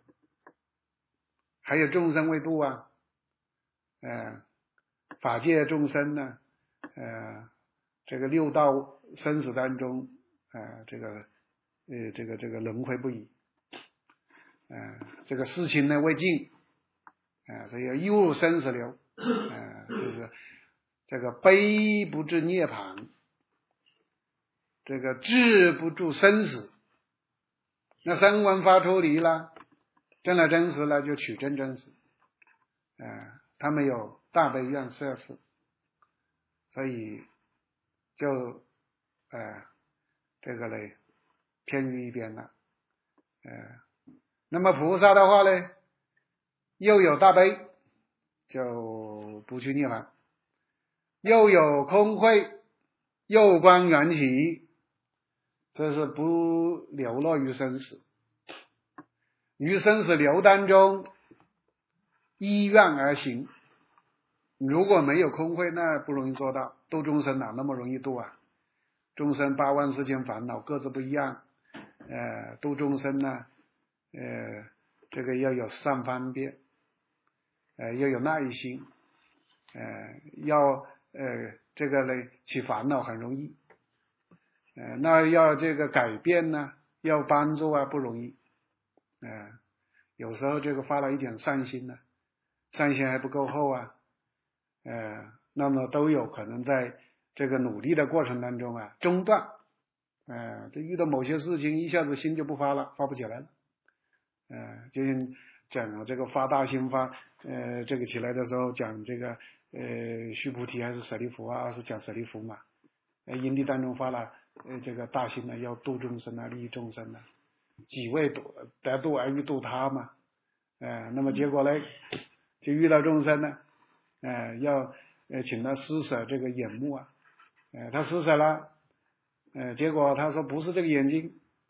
还有众生为度啊，呃，法界众生呢，呃，这个六道生死当中，呃，这个呃，这个这个轮回不已，呃，这个事情呢未尽，呃，所以要入生死流，呃，就是这个悲不至涅槃，这个志不住生死。那声闻发出离了，证了真实了，就取真真实。呃，他没有大悲愿摄事，所以就呃这个嘞偏于一边了。呃，那么菩萨的话呢，又有大悲，就不去涅槃；又有空慧，又观缘起，这是不流落于生死，于生死流当中依愿而行。如果没有空慧，那不容易做到。度众生哪那么容易度啊？众生八万四千烦恼，各自不一样。呃，度众生呢，呃，这个要有善方便，呃，要有耐心，呃，要呃这个呢起烦恼很容易，呃，那要这个改变呢，要帮助啊不容易，呃，有时候这个发了一点善心呢，善心还不够厚啊。呃，那么都有可能在这个努力的过程当中啊中断，呃，这遇到某些事情一下子心就不发了，发不起来了，呃，就像讲这个发大心发，呃，这个起来的时候讲这个呃须菩提还是舍利弗啊，是讲舍利弗嘛，呃，因地当中发了呃这个大心呢，要度众生啊，利益众生啊，几位度得度而欲度他嘛，呃，那么结果呢，就遇到众生呢。呃，要呃请他施舍这个眼目啊，呃，他施舍了，呃，结果他说不是这个眼睛，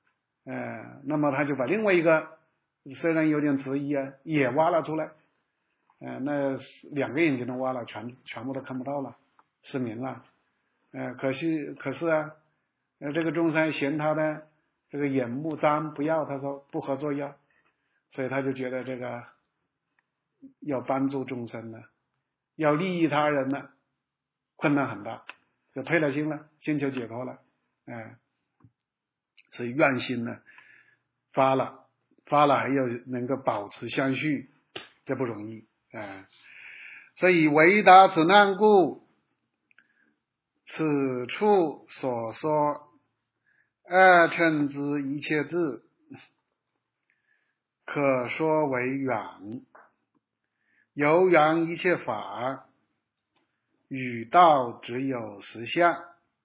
呃，那么他就把另外一个虽然有点迟疑啊，也挖了出来，呃，那两个眼睛都挖了，全全部都看不到了，失明了，呃，可惜可是啊，呃，这个众生嫌他的这个眼目脏不要，他说不合作要，所以他就觉得这个要帮助众生呢，要利益他人呢，困难很大，就退了心了，心求解脱了，哎、呃，所以愿心呢发了，发了还要能够保持相续，这不容易啊、呃。所以为达此难故，此处所说二乘之一切智，可说为缘，由缘一切法，与道只有实相，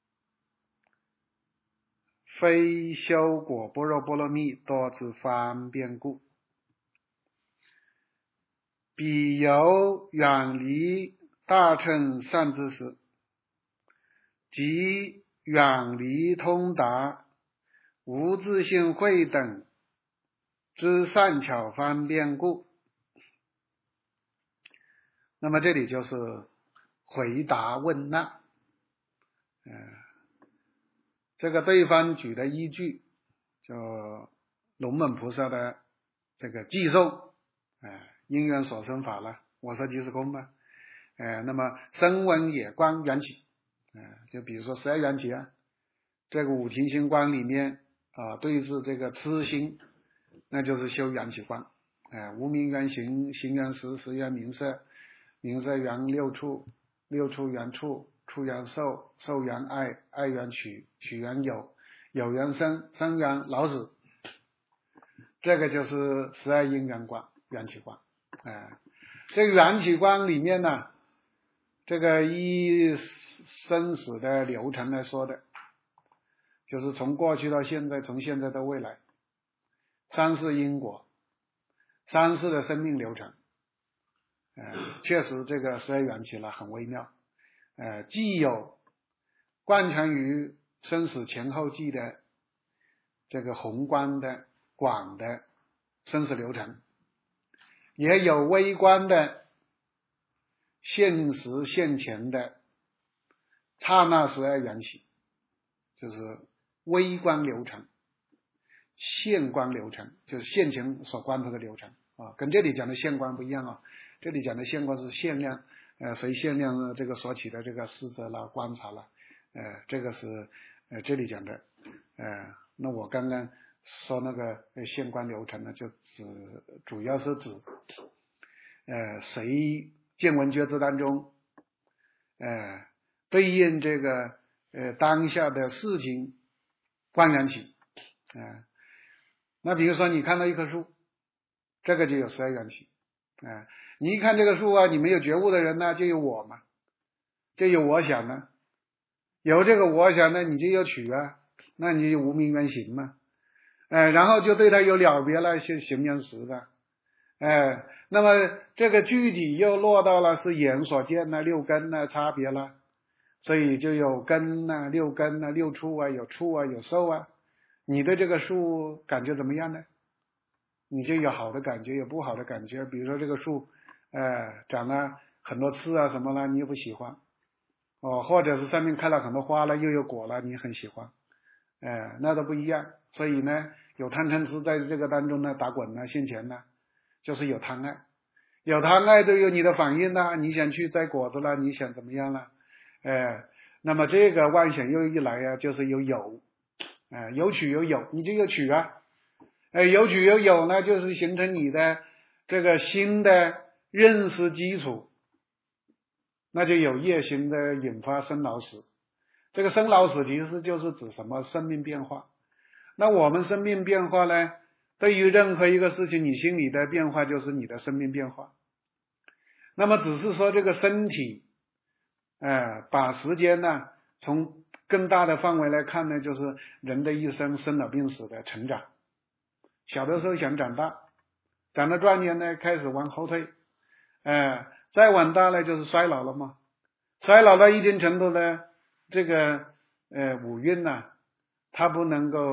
非修果般若波罗蜜多之方便故。彼由远离大乘善知识，即远离通达无自性慧等之善巧方便故。那么这里就是回答问难，呃，这个对方举的依据就龙门菩萨的这个寄送，呃，因缘所生法了，我说即是空嘛，呃，那么声闻也观缘起，呃，就比如说十二缘起啊，这个五停心观里面啊、呃，对治这个痴心，那就是修缘起观，呃，无明缘行，行缘识，识缘名色，名色缘六处，六处缘触，触缘受，受缘爱，爱缘取，取缘有，有缘生，生缘老死，这个就是十二因缘观，缘起观。哎、呃，这个缘起观里面呢，这个依生死的流程来说的，就是从过去到现在，从现在到未来，三世因果，三世的生命流程。呃，确实这个十二缘起了很微妙，呃，既有贯穿于生死前后记的这个宏观的广的生死流程，也有微观的现实现前的刹那十二缘起，就是微观流程，现观流程就是现前所观察的流程啊，跟这里讲的现观不一样啊。这里讲的现观是限量，呃，随限量这个所起的这个思则啦、观察啦，呃，这个是呃这里讲的，呃，那我刚刚说那个现观流程呢，就指主要是指，呃，随见闻觉知当中，呃，对应这个呃当下的事情观缘起，啊、呃，那比如说你看到一棵树，这个就有十二缘起，啊、呃。你一看这个树啊，你没有觉悟的人呢，就有我嘛，就有我想呢，有这个我想呢，你就有取啊，那你就无明缘行嘛，哎、呃，然后就对它有了别了，行行缘识的，哎、呃，那么这个具体又落到了是眼所见呢，六根呢差别了，所以就有根呢、六根呢、六触啊，有触啊，有受啊，你对这个树感觉怎么样呢？你就有好的感觉，有不好的感觉，比如说这个树。呃，长了很多刺啊什么了，你又不喜欢，哦，或者是上面开了很多花了，又有果了，你很喜欢，呃，那都不一样。所以呢，有贪嗔痴在这个当中呢打滚呢，现前呢，就是有贪爱，有贪爱都有你的反应啦，你想去摘果子了，你想怎么样了，呃，那么这个妄想又一来呀、啊，就是有有，呃，有取有有，你就有取啊，呃，有取有有呢，就是形成你的这个新的认识基础，那就有业行的引发生老死。这个生老死其实就是指什么？生命变化。那我们生命变化呢，对于任何一个事情，你心里的变化就是你的生命变化。那么只是说这个身体，呃，把时间呢，从更大的范围来看呢，就是人的一生生老病死的成长。小的时候想长大，长到壮年呢，开始往后退。呃，再往大呢就是衰老了嘛，衰老到一定程度呢，这个呃五蕴呢，它不能够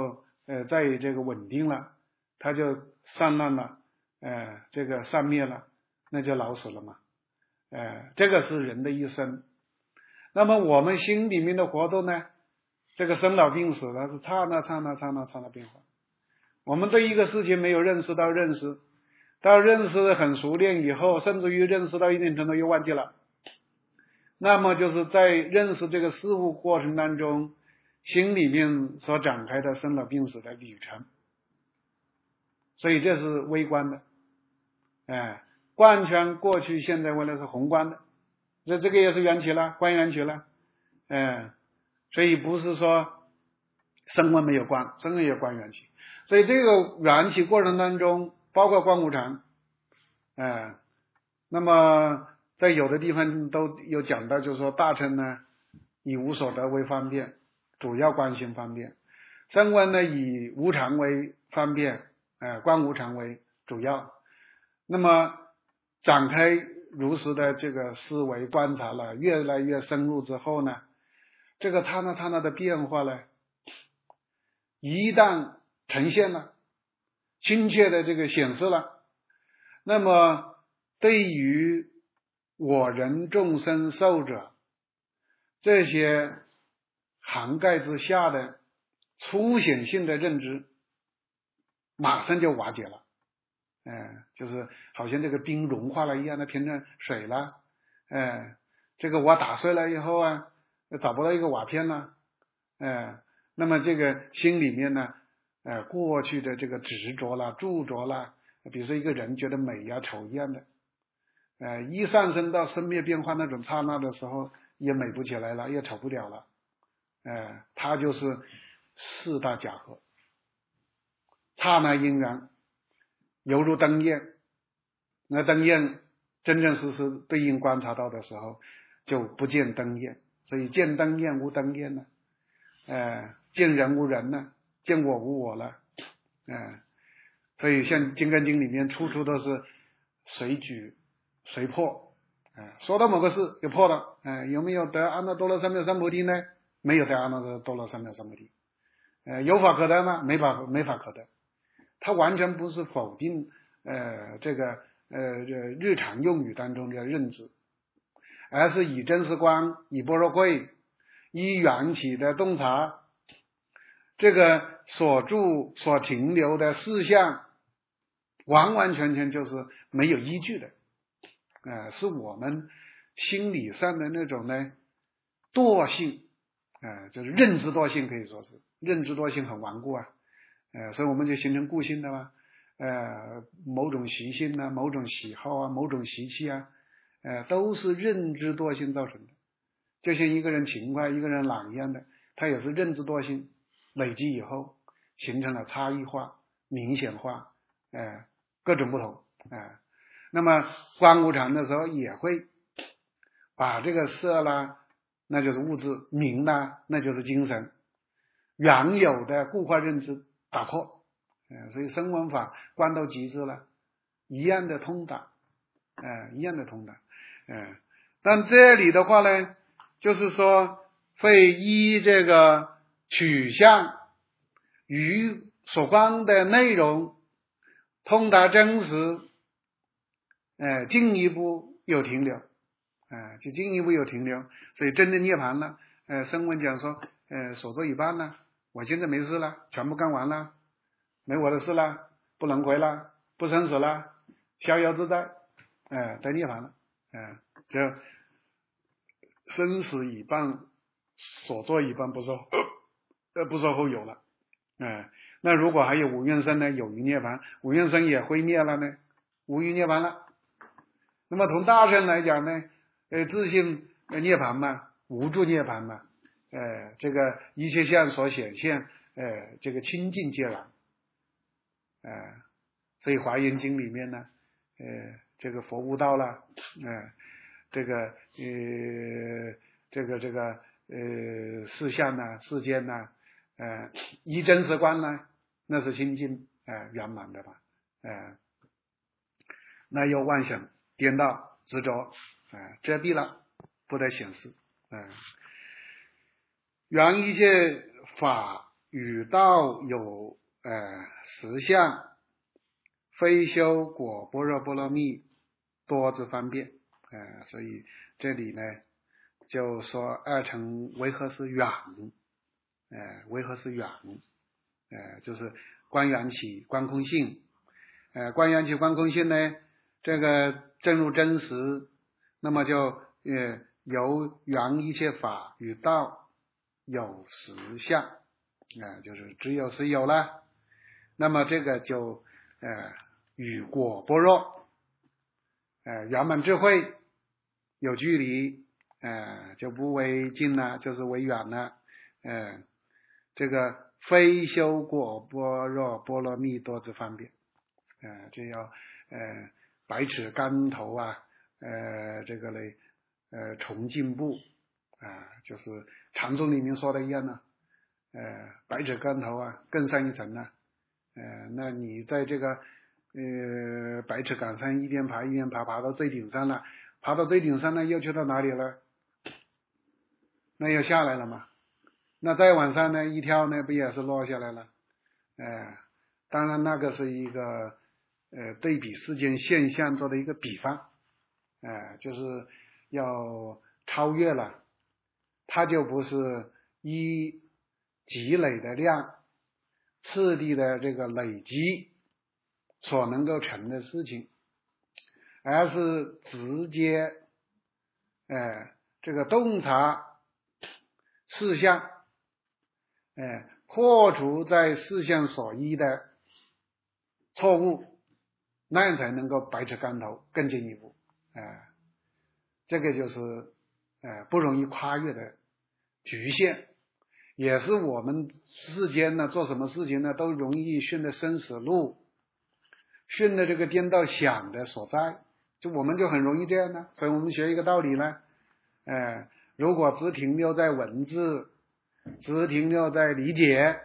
呃在这个稳定了，它就散乱了，呃这个散灭了，那就老死了嘛。呃这个是人的一生。那么我们心里面的活动呢，这个生老病死它是刹那刹那刹那刹那变化。我们对一个事情没有认识到认识，到认识的很熟练以后，甚至于认识到一定程度又忘记了，那么就是在认识这个事物过程当中，心里面所展开的生老病死的旅程。所以这是微观的，哎，贯穿过去现在未来是宏观的，这这个也是缘起了，观缘起了，哎，所以不是说声闻没有观，声闻也观缘起。所以这个缘起过程当中，包括观无常，哎，那么在有的地方都有讲到，就是说大乘呢以无所得为方便，主要观心方便；声闻呢以无常为方便，呃，观无常为主要。那么展开如实的这个思维观察了，越来越深入之后呢，这个刹那刹那的变化呢，一旦呈现了，亲切的这个显示了，那么对于我人众生寿者这些涵盖之下的粗显性的认知，马上就瓦解了。嗯，就是好像这个冰融化了一样的，变成水了。嗯，这个瓦打碎了以后啊，找不到一个瓦片了。嗯，那么这个心里面呢，呃，过去的这个执着啦、著着啦，比如说一个人觉得美呀、丑一样的，呃，一上升到生灭变化那种刹那的时候，也美不起来了，也丑不了了。呃，它就是四大假合，刹那因缘。犹如灯焰，那灯焰真正实实对应观察到的时候，就不见灯焰，所以见灯焰无灯焰呢，呃，见人无人呢，见我无我了，呃，所以像《金刚经》里面处处都是随举随破，呃，说到某个事就破了，呃，有没有得阿耨多罗三藐三菩提呢？没有得阿耨多罗三藐三菩提，呃，有法可得吗？没法没法可得。它完全不是否定呃这个呃日常用语当中的认知，而是以真实观、以般若慧、以缘起的洞察，这个所住所停留的事项，完完全全就是没有依据的，呃，是我们心理上的那种呢惰性，呃，就是认知惰性，可以说是认知惰性很顽固啊。呃，所以我们就形成固性的嘛，呃，某种习性啊，某种喜好啊，某种习气啊，呃，都是认知惰性造成的。就像一个人勤快，一个人懒一样的，它也是认知惰性累积以后形成了差异化、明显化，呃，各种不同，呃，那么观无常的时候也会把这个色啦，那就是物质；名啦，那就是精神，原有的固化认知打破，呃，所以声闻法观到极致了，一样的通达，呃，一样的通达，呃，但这里的话呢，就是说会依这个取向与所观的内容通达真实，呃，进一步有停留，呃，就进一步有停留，所以真的涅槃了，呃，声闻讲说，呃，所做一半了，我现在没事了，全部干完了，没我的事了，不轮回了，不生死了，逍遥自在，呃，在涅槃了，呃，就生死已半，所作已半，不受呃不受后有了，呃，那如果还有无愿生呢？有余涅槃，无愿生也灰灭了呢，无余涅槃了。那么从大乘来讲呢，呃，自性涅槃嘛，无住涅槃嘛，呃，这个一切相所显现，呃，这个清净皆然，呃，所以华严经里面呢，呃，这个佛悟道了，呃，这个呃，这个这个呃，事相呐，世间呐，呃，依真实观呢，那是清净呃圆满的吧，呃，那又妄想颠倒执着，呃，遮蔽了，不得显示，呃，缘一切法与道有呃实相，非修果般若波罗蜜多之方便。呃，所以这里呢就说二乘为何是远？呃，为何是远？呃，就是观缘起、观空性。呃，观缘起、观空性呢，这个正入真实，那么就呃由缘一切法与道有实相，啊、呃，就是只有实有了。那么这个就呃与果般若，呃圆满智慧有距离，呃就不为近了，就是为远了，呃这个非修果般若波罗蜜多之方便，呃就要呃百尺竿头啊，呃这个嘞呃重进步啊、呃，就是禅宗里面说的一样呢，呃百尺竿头啊更上一层呢、啊。呃，那你在这个呃百尺岗上一边爬一边爬，爬到最顶上了，爬到最顶上呢，又去到哪里了？那又下来了嘛。那再往上呢，一跳呢，不也是落下来了？呃，当然那个是一个呃对比世间现象做的一个比方，呃，就是要超越了，它就不是一积累的量。次第的这个累积所能够成的事情，而是直接呃这个洞察事项，呃破除在事项所依的错误，那样才能够百尺竿头更进一步，呃这个就是呃不容易跨越的局限，也是我们世间呢做什么事情呢都容易顺着生死路，顺着这个颠倒想的所在，就我们就很容易这样呢。所以我们学一个道理呢，呃，如果只停留在文字，只停留在理解，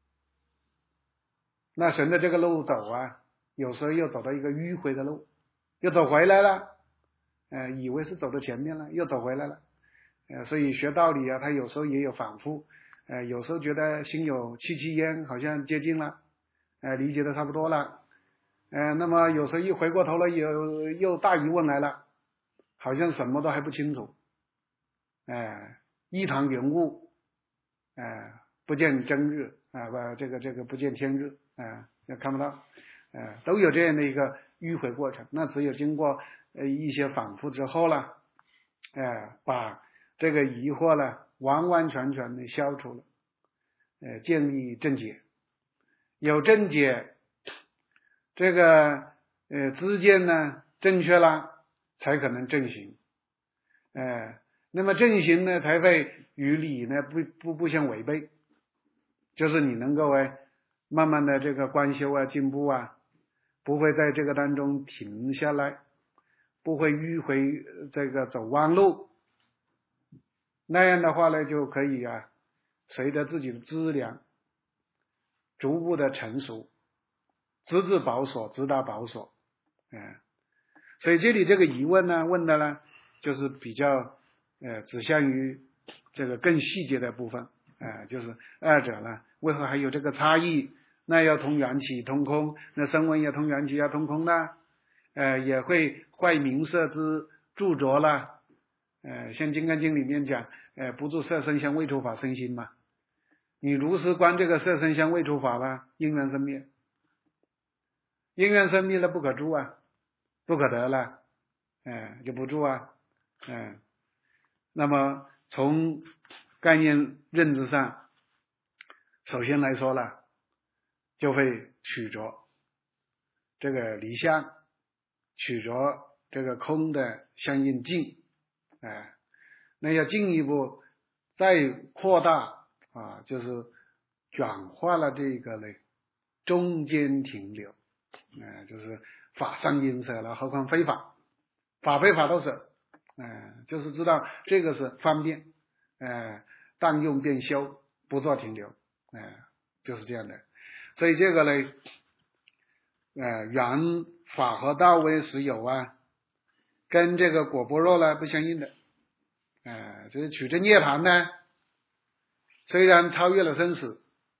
那顺着这个路走啊，有时候又走到一个迂回的路，又走回来了，呃，以为是走到前面了，又走回来了，呃，所以学道理啊，他有时候也有反复。呃，有时候觉得心有戚戚焉，好像接近了，呃，理解的差不多了，呃，那么有时候一回过头来，又又大疑问来了，好像什么都还不清楚，呃，一堂云雾，呃，不见真日啊，不、呃，这个这个不见天日啊，也、呃、看不到，呃，都有这样的一个迂回过程。那只有经过呃一些反复之后了，呃，把这个疑惑呢，完完全全的消除了，呃，建立正解，有正解，这个呃知见呢正确了，才可能正行，呃，那么正行呢，才会与理呢不不不相违背，就是你能够哎慢慢的这个观修啊进步啊，不会在这个当中停下来，不会迂回这个走弯路。那样的话呢，就可以啊，随着自己的资粮逐步的成熟，直至保所，直达保所，嗯、呃，所以这里这个疑问呢，问的呢，就是比较呃指向于这个更细节的部分，啊、呃，就是二者呢，为何还有这个差异？那要通缘起通空，那声闻也通缘起要通空呢？呃，也会坏名色之著着了。呃，像《金刚经》里面讲，呃，不住色声香味触法生心嘛。你如实观这个色声香味触法吧，因缘生灭，因缘生灭了不可住啊，不可得了，呃，就不住啊，嗯、呃。那么从概念认知上，首先来说了，就会取着这个离相，取着这个空的相应境。哎、呃，那要进一步再扩大啊，就是转化了这个呢中间停留，呃，就是法上因舍了，何况非法，法非法都舍，呃，就是知道这个是方便，呃，当用便修，不做停留，呃，就是这样的。所以这个呢，呃，缘法和道为实有啊，跟这个果般若呢不相应的。呃，这是取真涅槃呢，虽然超越了生死，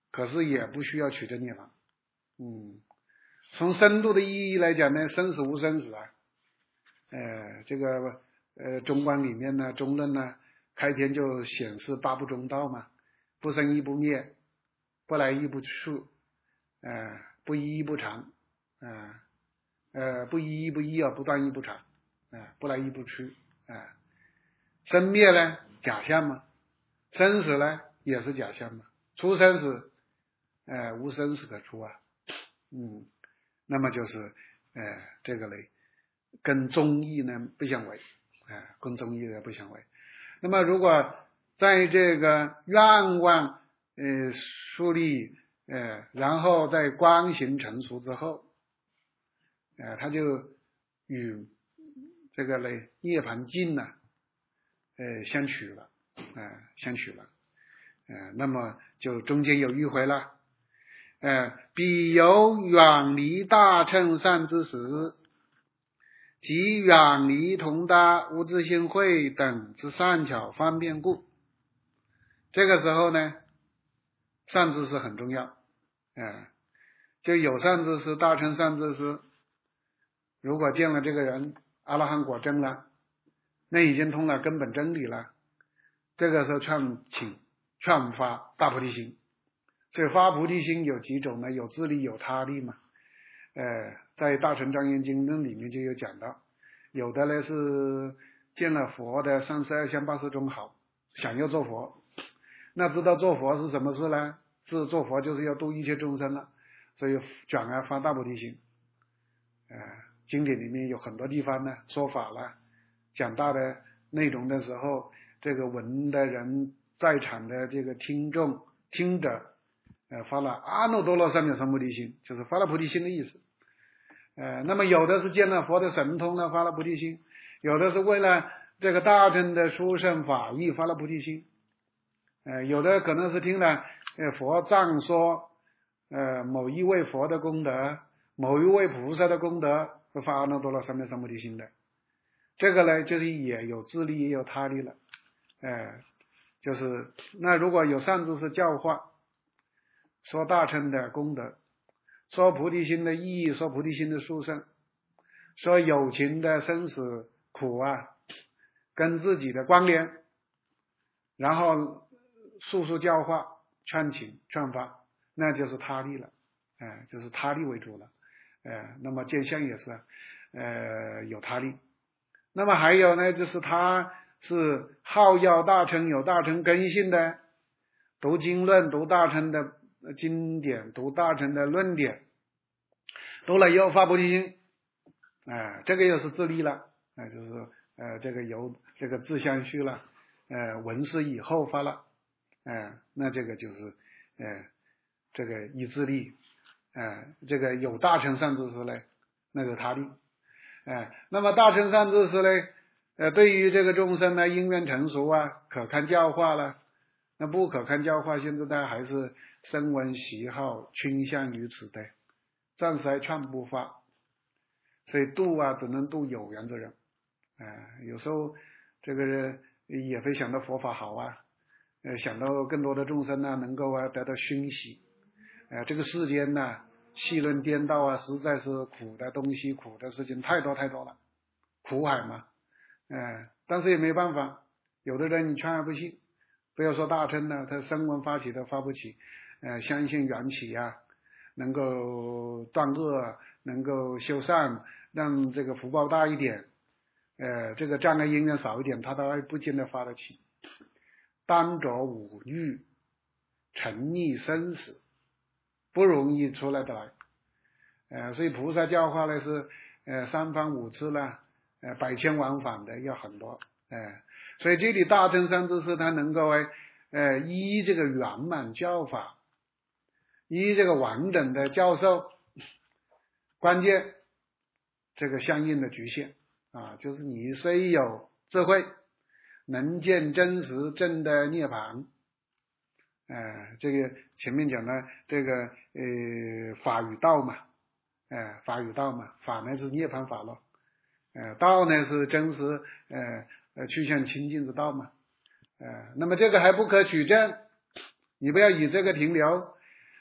可是也不需要取得涅槃。嗯，从深度的意义来讲呢，生死无生死啊。呃，这个呃中观里面呢，中论呢，开篇就显示八不中道嘛，不生亦不灭，不来亦不去，呃，不一亦不长，呃呃，不一亦不异啊，不断亦不长，啊、呃，不来亦不去，啊、呃，生灭呢假象嘛，生死呢也是假象嘛，出生死，呃，无生死可出啊，嗯，那么就是呃这个嘞，跟中义呢不相违，啊、呃，跟中义呢不相违。那么如果在这个愿望呃树立呃，然后在观行成熟之后，呃，他就与这个嘞涅槃境呢，呃相取了，呃相取了，呃，那么就中间有迂回了，呃，彼有远离大乘善知识，即远离同达无自性慧等之善巧方便故。这个时候呢，善知识很重要，呃，就有善知识，大乘善知识，如果见了这个人阿罗汉果证了，那已经通了根本真理了，这个时候劝请劝发大菩提心。所以发菩提心有几种呢？有自利有他利嘛。呃，在大乘庄严经论里面就有讲到，有的呢是见了佛的三十二相八十种好，想要做佛，那知道做佛是什么事呢？是做佛就是要度一切众生了，所以转而发大菩提心。呃，经典里面有很多地方呢说法了，讲大的内容的时候，这个闻的人在场的这个听众听者，呃，发了阿耨多罗三藐三菩提心，就是发了菩提心的意思。呃，那么有的是见了佛的神通呢，发了菩提心；有的是为了这个大乘的殊胜法义发了菩提心。呃，有的可能是听了呃佛藏说，呃某一位佛的功德，某一位菩萨的功德，发阿耨多罗三藐三菩提心的。这个呢，就是也有自利也有他利了。呃，就是那如果有善知识教化，说大乘的功德，说菩提心的意义，说菩提心的殊胜，说有情的生死苦啊跟自己的关联，然后速速教化劝请劝发，那就是他利了，呃就是他利为主了。呃那么见相也是呃有他利。那么还有呢，就是他是好要大乘，有大乘根性的，读经论，读大乘的经典，读大乘的论点，读了以后发菩提心，呃这个又是自利了，呃就是呃这个由这个自相续了，呃闻思以后发了，呃那这个就是呃这个以自利，呃这个有大乘善知识呢，那个他利。哎，那么大乘善知识呢，呃，对于这个众生呢，因缘成熟啊，可堪教化了。那不可堪教化，现在呢还是声闻喜好倾向于此的，暂时还劝不发。所以度啊，只能度有缘的人。哎、呃，有时候这个也会想到佛法好啊，呃，想到更多的众生呢，能够啊得到熏习。呃，这个世间呢，戏论颠倒啊，实在是苦的东西，苦的事情太多太多了，苦海嘛，呃，但是也没办法，有的人你劝而不信，不要说大乘呢，他声闻发起都发不起，呃，相信缘起啊，能够断恶，能够修善，让这个福报大一点，呃，这个障碍因缘少一点，他倒不见得发得起。单着五欲，沉溺生死，不容易出来的来。呃，所以菩萨教化呢是呃三番五次啦，呃百千往返的要很多，呃，所以这里大乘善知识他能够呃依这个圆满教法，依这个完整的教授，关键这个相应的局限啊，就是你虽有智慧，能见真实正的涅槃。呃，这个前面讲的这个呃法与道嘛，呃法与道嘛，法呢是涅槃法咯，呃道呢是真实呃呃趋向清净之道嘛，呃那么这个还不可取证，你不要以这个停留，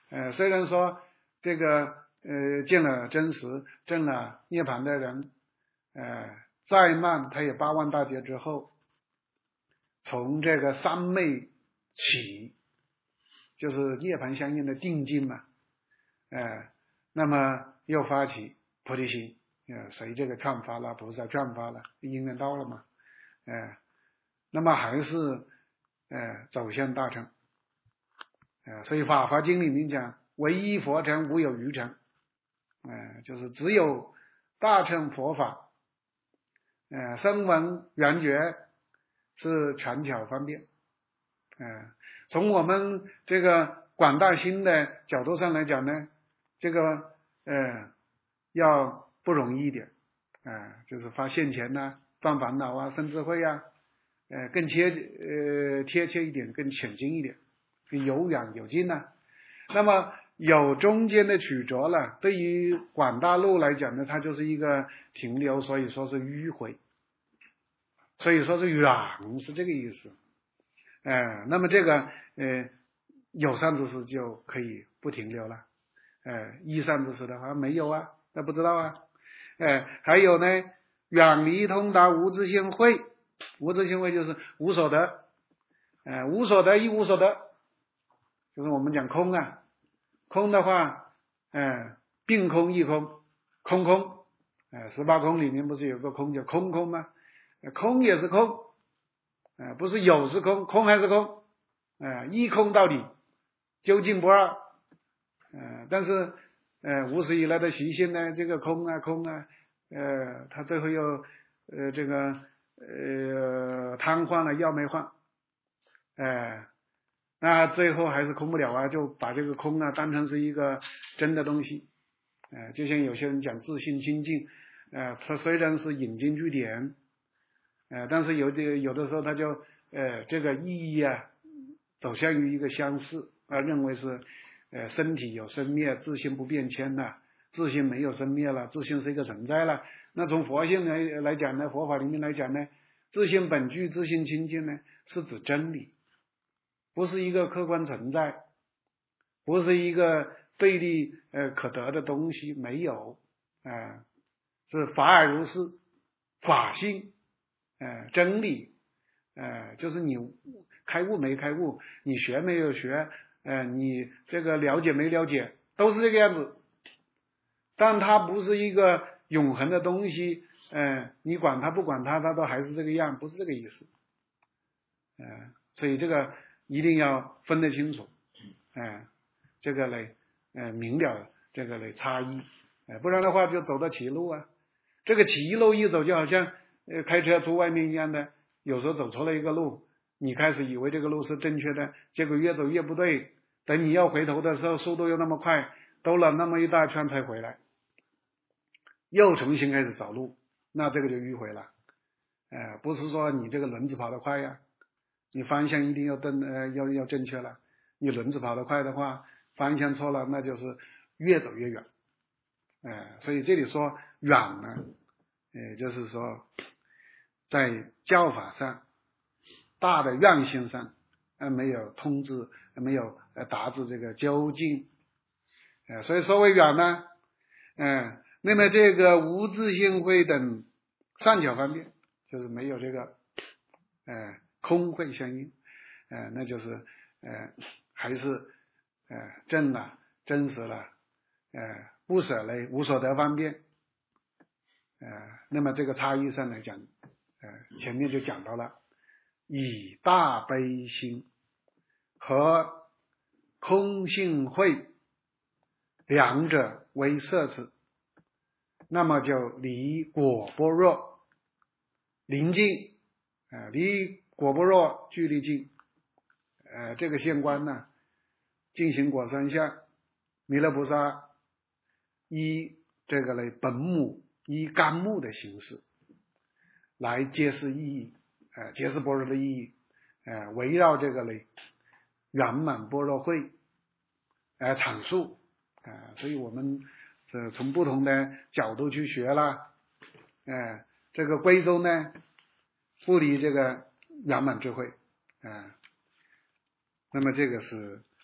呃，虽然说这个呃见了真实证了涅槃的人，呃再慢他也八万大劫之后，从这个三昧起，就是涅槃相应的定境嘛，呃那么又发起菩提心，呃谁这个劝发了，菩萨劝发了，因缘到了嘛，呃那么还是呃走向大乘，呃所以法华经里面讲唯一佛乘无有余乘，呃就是只有大乘佛法，呃声闻缘觉是权巧方便，呃从我们这个广大心的角度上来讲呢，这个呃要不容易一点，呃就是发现前呐、断烦恼啊、生智慧啊，呃更贴呃贴切一点，更浅近一点，有远有近呐、啊。那么有中间的曲折了，对于广大路来讲呢，它就是一个停留，所以说是迂回，所以说是远，是这个意思。呃那么这个呃有善知识就可以不停留了，呃一善知识的话没有啊，那不知道啊。呃还有呢，远离通达无自性慧，无自性慧就是无所得，呃无所得一无所得，就是我们讲空啊，空的话呃并空亦空，空空，呃十八空里面不是有个空叫空空吗？空也是空，呃不是有是空，空还是空，呃一空到底，究竟不二。呃但是呃无始以来的习性呢，这个空啊空啊，呃他最后又呃这个呃瘫痪了，药没换，呃那最后还是空不了啊，就把这个空啊当成是一个真的东西。呃就像有些人讲自性清净，呃他虽然是引经据典，呃但是有的有的时候他就呃这个意义啊走向于一个相似，啊认为是呃身体有生灭，自性不变迁了，自性没有生灭了，自性是一个存在了。那从佛性来来讲呢，佛法里面来讲呢，自性本具、自性清净呢，是指真理，不是一个客观存在，不是一个对立呃可得的东西，没有，啊、呃、是法尔如是，法性，呃真理，呃就是你开悟没开悟，你学没有学，呃你这个了解没了解，都是这个样子。但它不是一个永恒的东西，呃你管它不管它，它都还是这个样，不是这个意思。呃所以这个一定要分得清楚，呃这个嘞呃明了这个嘞差异，呃不然的话就走到歧路啊。这个歧路一走就好像呃开车出外面一样的，有时候走错了一个路，你开始以为这个路是正确的，结果越走越不对，等你要回头的时候速度又那么快，兜了那么一大圈才回来，又重新开始找路，那这个就迂回了。呃不是说你这个轮子跑得快呀，你方向一定要正呃要要正确了，你轮子跑得快的话，方向错了，那就是越走越远。呃所以这里说远呢，也就是说在教法上大的愿性上呃没有通知，没有呃达至这个究竟，呃所以说为远呢，呃那么这个无自性慧等善巧方便，就是没有这个呃空慧相应，呃那就是呃还是呃正了真实了，呃不舍类无所得方便，呃那么这个差异上来讲，呃前面就讲到了，以大悲心和空性慧两者为摄持，那么就离果般若临近，呃离果般若距离近，呃这个现观呢，进行果三相，弥勒菩萨依这个嘞本目依干目的形式来揭示意义，呃揭示般若的意义，呃围绕这个嘞圆满般若会来、呃、阐述，啊、呃，所以我们是从不同的角度去学啦，呃这个归宗呢不离这个圆满智慧，啊、呃那么这个是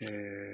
呃，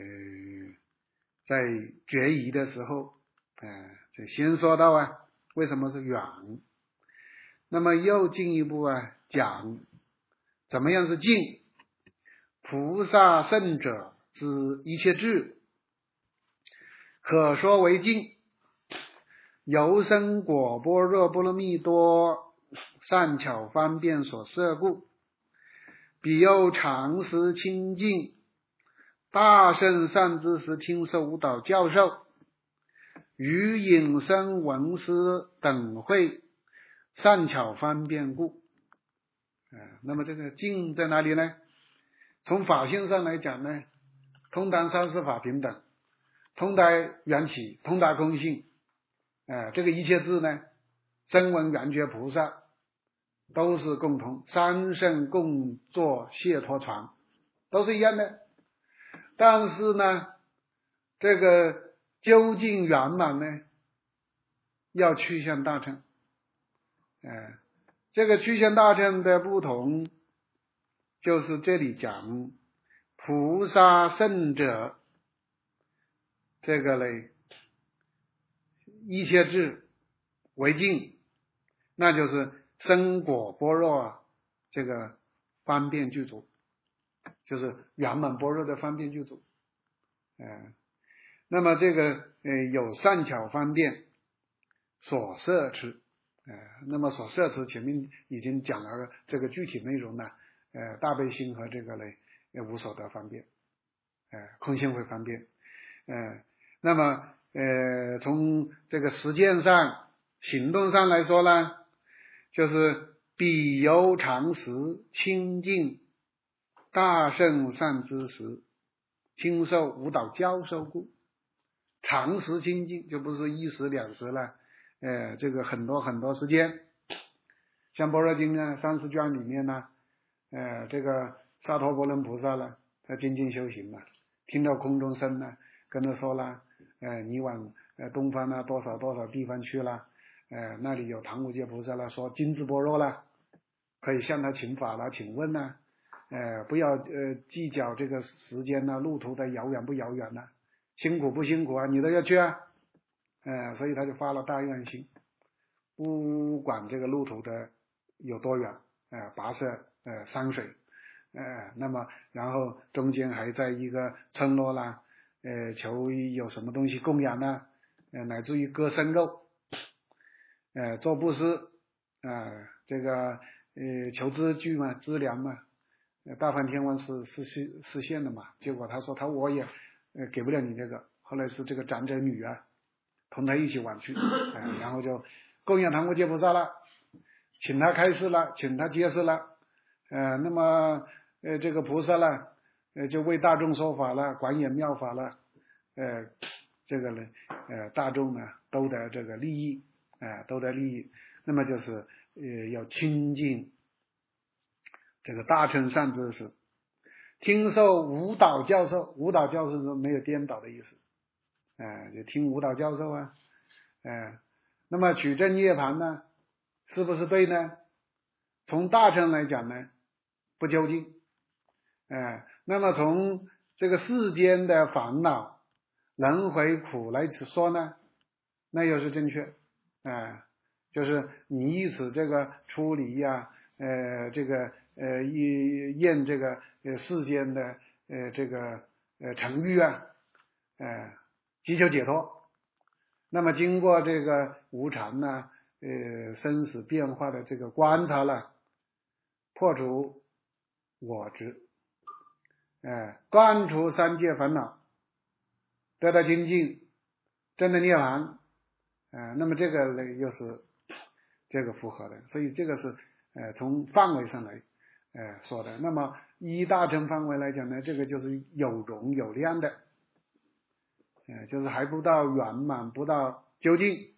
在决疑的时候，呃，就先说到啊，为什么是远？那么又进一步啊讲，怎么样是近？菩萨圣者之一切智，可说为近。由生果般若波罗蜜多善巧方便所摄故，彼又常时亲近大圣善知识听受舞蹈教授，与引生闻思等会善巧方便故。呃、那么这个近在哪里呢？从法性上来讲呢，通达三世法平等，通达缘起，通达空性。呃、这个一切智呢，声闻缘觉菩萨都是共同，三圣共作解脱船，都是一样的。但是呢，这个究竟圆满呢，要趋向大乘。呃、这个趋向大乘的不同，就是这里讲菩萨圣者，这个嘞一切智为近，那就是生果般若这个方便具足，就是圆满般若的方便具足。呃、那么这个呃有善巧方便所摄持，呃，那么所摄持前面已经讲了这个具体内容呢，呃，大悲心和这个嘞无所得方便，呃，空性会方便，呃，那么呃从这个实践上行动上来说呢，就是彼由常时亲近大圣善知识听受舞蹈教授故。常时亲近就不是一时两时了，呃，这个很多很多时间。像般若经呢三十卷里面呢，呃，这个萨陀波罗菩萨呢，他精进修行了，听到空中声呢，跟他说了，呃，你往呃东方呢多少多少地方去了，呃，那里有唐无戒菩萨了，说金智般若了，可以向他请法了，请问呢，呃，不要呃计较这个时间呢，路途的遥远不遥远呢，辛苦不辛苦啊，你都要去啊，呃，所以他就发了大愿心，不管这个路途的有多远，呃，跋涉呃山水，呃，那么然后中间还在一个村落啦，呃，求有什么东西供养呢，呃，乃至于割生肉，呃，做布施，啊、呃，这个呃求资具嘛，资粮嘛，呃，大梵天王是是是实现的嘛，结果他说他我也呃给不了你这个，后来是这个长者女啊，同他一起往去，呃，然后就供养唐无戒菩萨了，请他开示了，请他解释了，呃，那么呃这个菩萨呢，呃就为大众说法了，广演妙法了，呃，这个呢，呃大众呢都得这个利益，呃都得利益，那么就是呃要亲近这个大乘善知识，听受舞蹈教授，舞蹈教授是没有颠倒的意思，呃就听舞蹈教授啊，呃那么取证涅槃呢，是不是对呢？从大乘来讲呢，不究竟，呃那么从这个世间的烦恼轮回苦来说呢，那又是正确，呃就是你以此这个出离呀、啊，呃这个呃验这个呃世间的呃这个呃成欲啊，呃祈求解脱。那么经过这个无常呢，呃生死变化的这个观察了，破除我执，呃断除三界烦恼，得到清净，真的涅槃，呃那么这个呢又是这个符合的，所以这个是呃从范围上来呃说的。那么一大乘范围来讲呢，这个就是有容有量的，呃就是还不到圆满，不到究竟，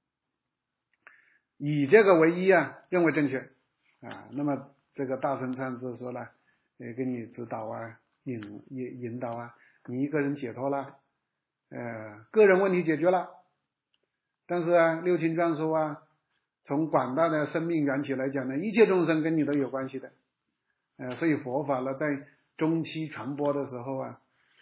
以这个为一啊，认为正确啊。那么这个大乘禅师说了，也给你指导啊，引引引导啊，你一个人解脱了，呃，个人问题解决了。但是啊，六亲眷属啊，从广大的生命缘起来讲呢，一切众生跟你都有关系的，呃，所以佛法呢，在中期传播的时候啊，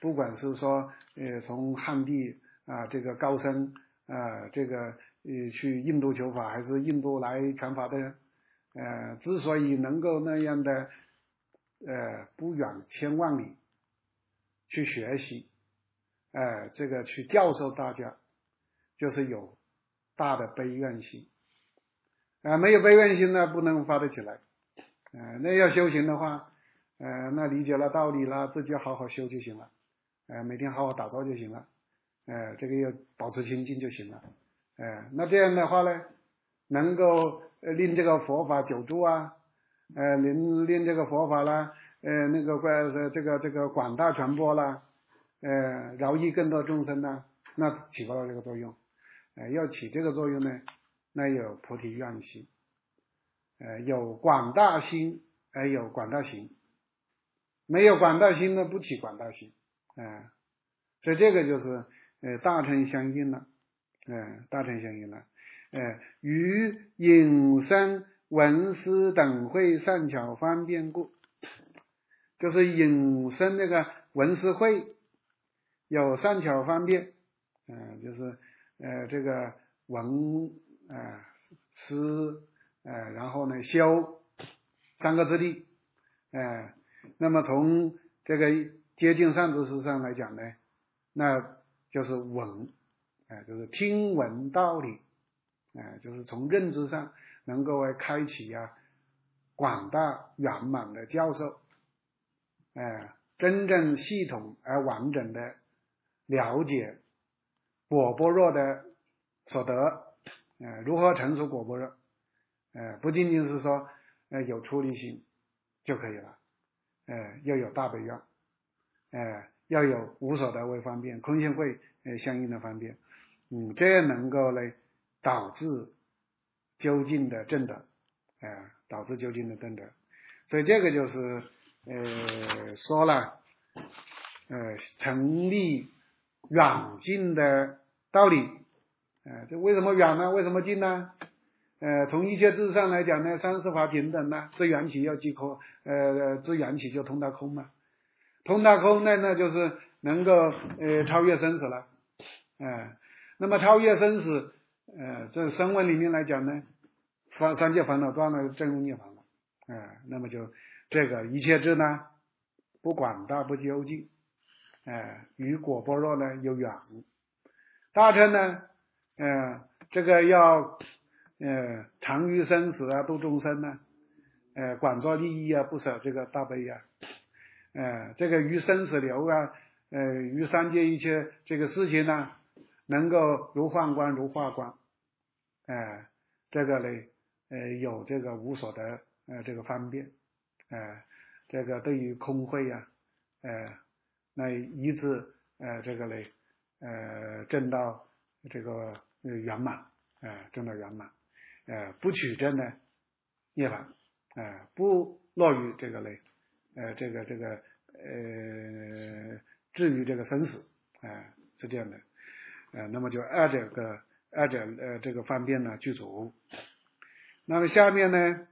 不管是说呃从汉地啊这个高僧啊这个呃去印度求法，还是印度来传法的人，呃之所以能够那样的呃不远千万里去学习，呃这个去教授大家，就是有大的悲愿心。啊、呃，没有悲愿心呢，不能发得起来。呃，那要修行的话，呃，那理解了道理了，自己好好修就行了。呃，每天好好打坐就行了。呃，这个要保持清净就行了。呃，那这样的话呢，能够令这个佛法久住啊，呃，令令这个佛法啦，呃，那个呃这个这个广大传播啦，呃，饶益更多众生呢，那起不到这个作用。呃，要起这个作用呢，那有菩提愿心，呃，有广大心，呃，有广大行。没有广大心呢，不起广大心，啊、呃，所以这个就是呃大乘相应了，呃，大乘相应了，呃，于引申闻思等会善巧方便故，就是引申那个闻思会有善巧方便，呃，就是呃这个闻呃思呃然后呢修三个之地，呃。那么从这个接近善知识上来讲呢，那就是闻，哎、呃，就是听闻道理，哎、呃，就是从认知上能够开启呀、啊、广大圆满的教授，哎、呃，真正系统而完整的了解果般若的所得，呃，如何成熟果般若，呃，不仅仅是说呃有出离心就可以了。呃，要有大悲愿，呃，要有无所得为方便，空性慧呃相应的方便，嗯，这样能够呢导致究竟的正德，呃，导致究竟的正德，所以这个就是呃说了，呃，成立远近的道理，呃，这为什么远呢？为什么近呢？呃，从一切智上来讲呢，三世法平等呢，知缘起要即空，呃，知缘起就通达空嘛，通达空呢，那就是能够呃超越生死了，呃，那么超越生死，呃，这声闻里面来讲呢，三三界烦恼断了，真如涅槃了，呃，那么就这个一切智呢，不广大不究竟，呃，与果般若呢有远，大乘呢，呃，这个要。呃，常于生死啊，度众生呢、啊，呃，广作利益啊，不舍这个大悲啊，呃，这个于生死流啊，呃，于三界一切这个事情呢、啊，能够如幻观如化观，呃，这个呢，呃，有这个无所得呃这个方便，呃，这个对于空慧啊，呃，那一致呃这个呢，呃，证到这个圆满，呃，证到圆满。呃，不取真的涅槃，呃，不落于这个类，呃，这个这个呃，至于这个生死，啊、呃，是这样的，呃，那么就二者个二者呃这个方便呢具足。那么下面呢，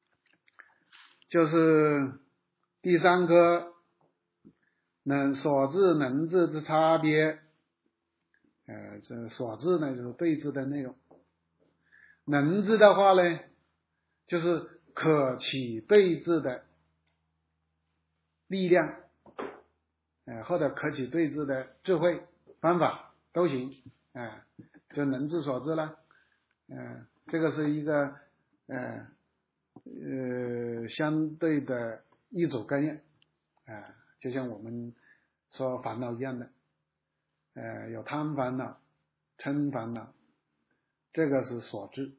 就是第三科能所知能知之差别，呃，这所知呢就是对治的内容。能知的话呢，就是可起对治的力量，呃，或者可起对治的智慧方法都行，啊、呃，就能知所知了，呃，这个是一个呃呃相对的一组概念，啊、呃，就像我们说烦恼一样的，呃，有贪烦恼、嗔烦恼，这个是所知。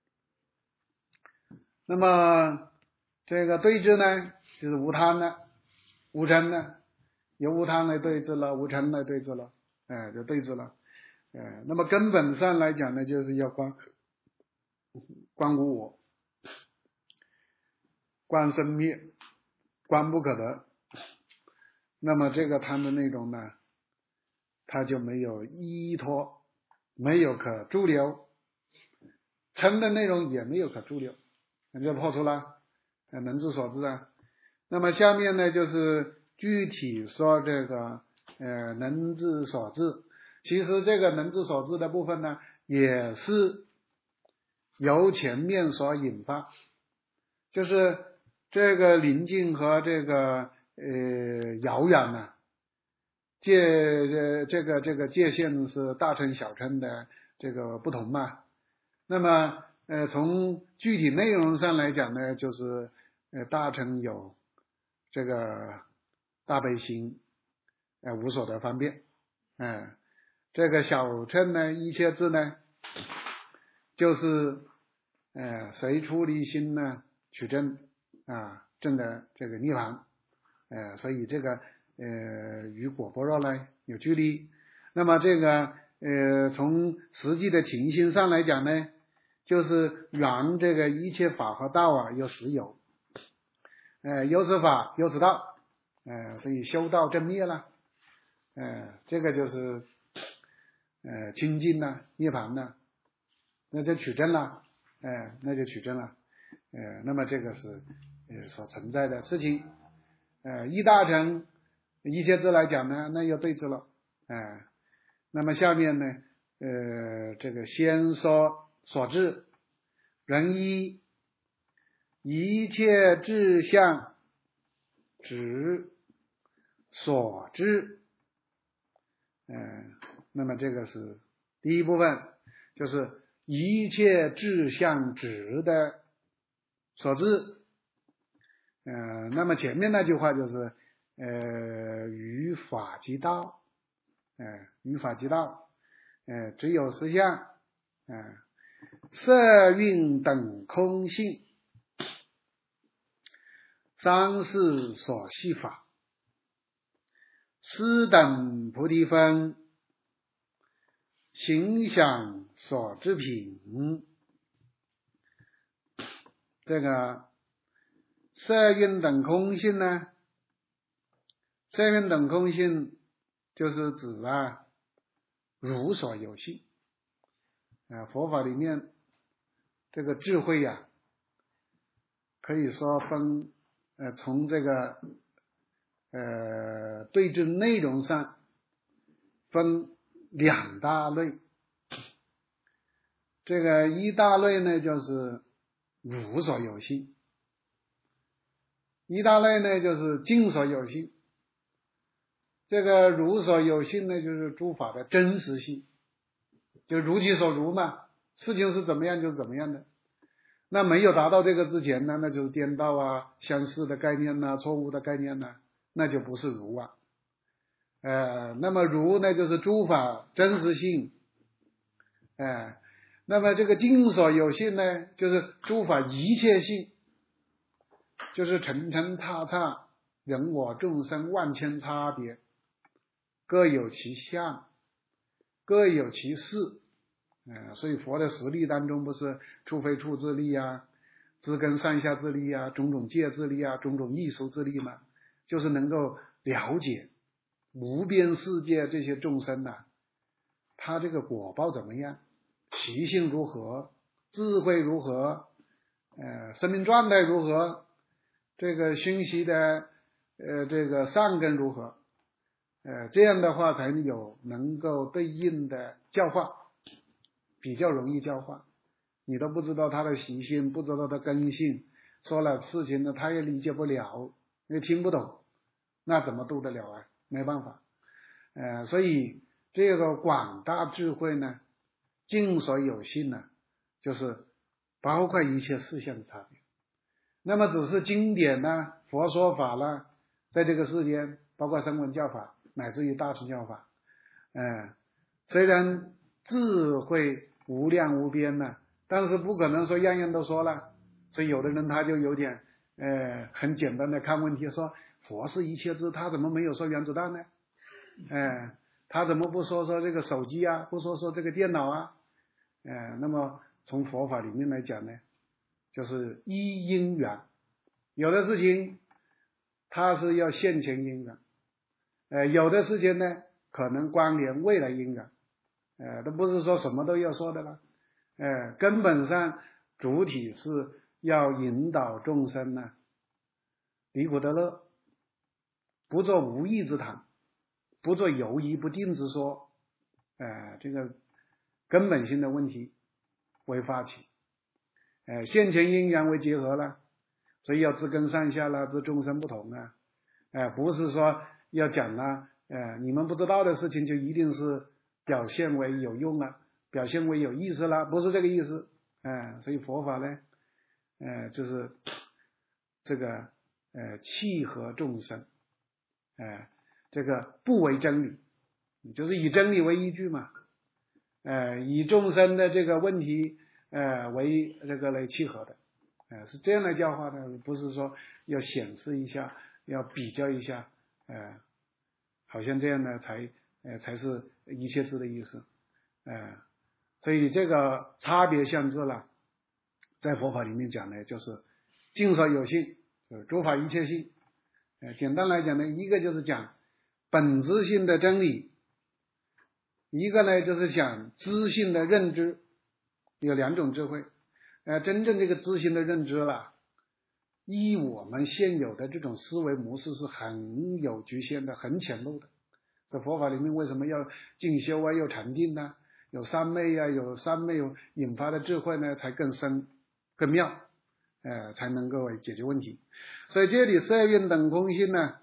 那么这个对治呢，就是无贪的、无嗔的，由无贪来对治了，无嗔来对治了，哎、呃，就对治了，呃，那么根本上来讲呢，就是要观观无我，观生灭，观不可得。那么这个贪的内容呢，它就没有依托，没有可驻留，嗔的内容也没有可驻留，那就破除了，能知所知啊。那么下面呢，就是具体说这个呃能之所至。其实这个能之所至的部分呢，也是由前面所引发，就是这个临近和这个呃遥远呢、啊，界呃这个这个界限是大乘小乘的这个不同嘛。那么呃从具体内容上来讲呢，就是呃大乘有这个大悲心，呃无所得方便，嗯、呃，这个小乘呢一切智呢，就是呃随出离心呢取证啊证的这个涅槃，呃所以这个呃与果般若呢有距离。那么这个呃从实际的情形上来讲呢，就是缘这个一切法和道啊有实有，呃有实法有实道，呃所以修道正灭了，呃这个就是呃清净呐涅槃呐，那就取证了，呃那就取证了，呃那么这个是呃所存在的事情。呃一大乘一切智来讲呢，那又对治了，呃那么下面呢呃这个先说所至，人一一切志向指所知，嗯、呃，那么这个是第一部分，就是一切志向指的所知，呃，那么前面那句话就是呃于法即道，呃于法即道，呃只有实相，呃色蕴等空性，三世所系法，斯等菩提分，形象所知品。这个色蕴等空性呢，色蕴等空性就是指啊如所有性，啊佛法里面这个智慧呀、啊，可以说分呃从这个呃对治内容上分两大类。这个一大类呢就是无所有性，一大类呢就是尽所有性。这个如所有性呢，就是诸法的真实性，就如其所如嘛，事情是怎么样就是怎么样的。那没有达到这个之前呢，那就是颠倒啊、相似的概念呐、啊、错误的概念呐、啊，那就不是如啊。呃，那么如呢，就是诸法真实性，哎、呃，那么这个尽所有性呢，就是诸法一切性，就是层层叉叉、人我众生万千差别，各有其相，各有其事。呃，所以佛的实力当中不是处非处自力啊，知根上下自力啊，种种界自力啊，种种艺术自力嘛，就是能够了解无边世界这些众生啊，他这个果报怎么样，习性如何，智慧如何，呃，生命状态如何，这个熏习的呃这个善根如何，呃这样的话才有能够对应的教化，比较容易教化。你都不知道他的习性，不知道他的根性，说了事情呢他也理解不了，也听不懂，那怎么度得了啊？没办法。呃所以这个广大智慧呢，尽所有性呢，就是包括一切事项的差别。那么只是经典呢，佛说法呢，在这个世间，包括声闻教法乃至于大乘教法，呃虽然智慧无量无边呢，但是不可能说样样都说了。所以有的人他就有点呃很简单的看问题，说佛是一切智，他怎么没有说原子弹呢？呃他怎么不说说这个手机啊，不说说这个电脑啊？呃那么从佛法里面来讲呢，就是依因缘，有的事情它是要现前因缘，呃有的事情呢可能关联未来因缘，呃都不是说什么都要说的了。呃根本上主体是要引导众生呢离苦得乐，不做无益之谈， 不做犹疑不定之说，呃，这个根本性的问题为发起，呃，现前因缘为结合了，所以要知根上下了，知众生不同啊，呃，不是说要讲了，呃，你们不知道的事情就一定是表现为有用了，表现为有意思了，不是这个意思，呃，所以佛法呢，呃，就是这个呃契合众生，呃，这个不为真理，就是以真理为依据嘛，呃，以众生的这个问题呃为这个来契合的，呃，是这样来教化的，不是说要显示一下，要比较一下，呃，好像这样呢才呃才是一切智的意思，呃，所以这个差别相知了，在佛法里面讲呢，就是尽说有性，就是诸法一切性，呃，简单来讲呢，一个就是讲本质性的真理，一个呢就是讲知性的认知，有两种智慧，呃，真正这个知性的认知了，依我们现有的这种思维模式是很有局限的，很浅陋的。在佛法里面为什么要静修啊，又禅定呢？有三昧啊，有三昧引发的智慧呢，才更深更妙，呃，才能够解决问题。所以这里色蕴等空性呢，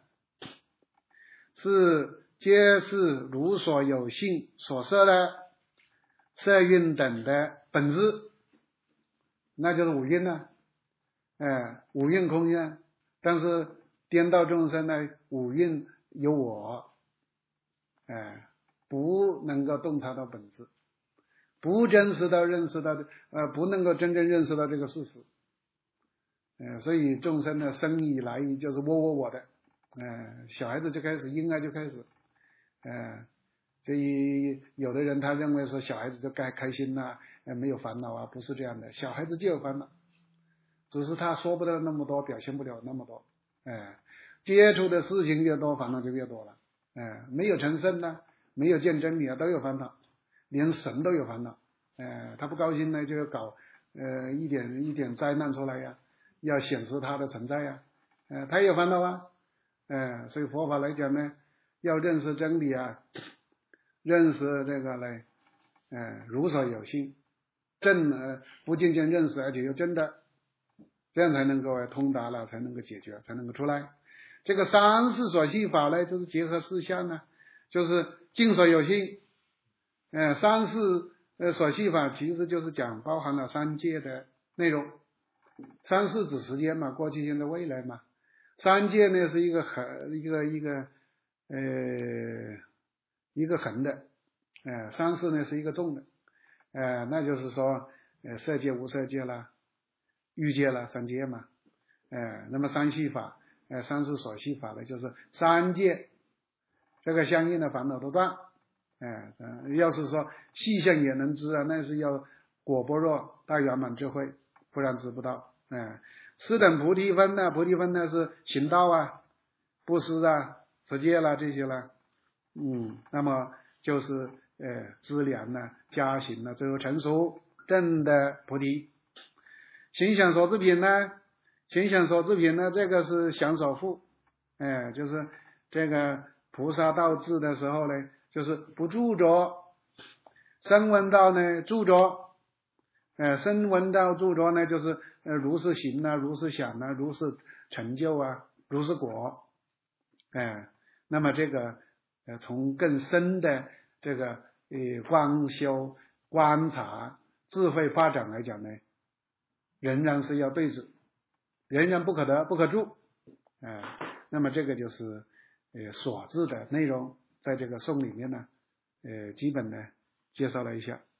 是皆是如所有性所摄的色蕴等的本质，那就是五蕴呢，呃，五蕴空性，但是颠倒众生呢，五蕴有我，呃，不能够洞察到本质，不真实到认识到的，呃，不能够真正认识到这个事实，呃，所以众生呢，生以来就是我我我的，呃，小孩子就开始，婴儿就开始，呃，所以有的人他认为说小孩子就该开心呐、呃，没有烦恼啊，不是这样的，小孩子就有烦恼，只是他说不了那么多，表现不了那么多，呃，接触的事情越多，烦恼就越多了，呃，没有成圣呢，没有见真理啊，都有烦恼，连神都有烦恼，呃，他不高兴呢，就要搞呃一点一点灾难出来呀，要显示他的存在呀，呃，他也有烦恼啊，呃，所以佛法来讲呢，要认识真理啊，认识这个呢，呃，如所有性，正呃不仅仅认识，而且又真的，这样才能够通达了，才能够解决，才能够出来。这个三世所系法呢，就是结合四相呢，就是尽所有性，呃，三世呃所系法其实就是讲包含了三界的内容，三世指时间嘛，过去现在未来嘛，三界呢是一个横一个一个呃一个横的，呃三世呢是一个纵的，呃那就是说呃色界无色界啦，欲界啦，三界嘛，呃那么三系法呃三世所系法呢，就是三界这个相应的烦恼都断，哎、呃，要是说细相也能知啊，那是要果般若大圆满智慧，不然知不到。哎、呃，四等菩提分呢，菩提分呢是行道啊、布施啊、持戒啦这些啦，嗯，那么就是呃资粮呢、加行呢，最后成熟正的菩提。行想所知品呢，行想所知品呢，这个是想所缚，哎、呃，就是这个菩萨道智的时候呢，就是不住着，声闻道呢住着，呃，声闻道住着呢，就是呃如是行啊，如是想啊，如是成就啊，如是果，哎、呃，那么这个呃从更深的这个呃观修观察智慧发展来讲呢，仍然是要对治，仍然不可得不可住，呃，那么这个就是呃所治的内容，在这个颂里面呢，呃基本呢介绍了一下。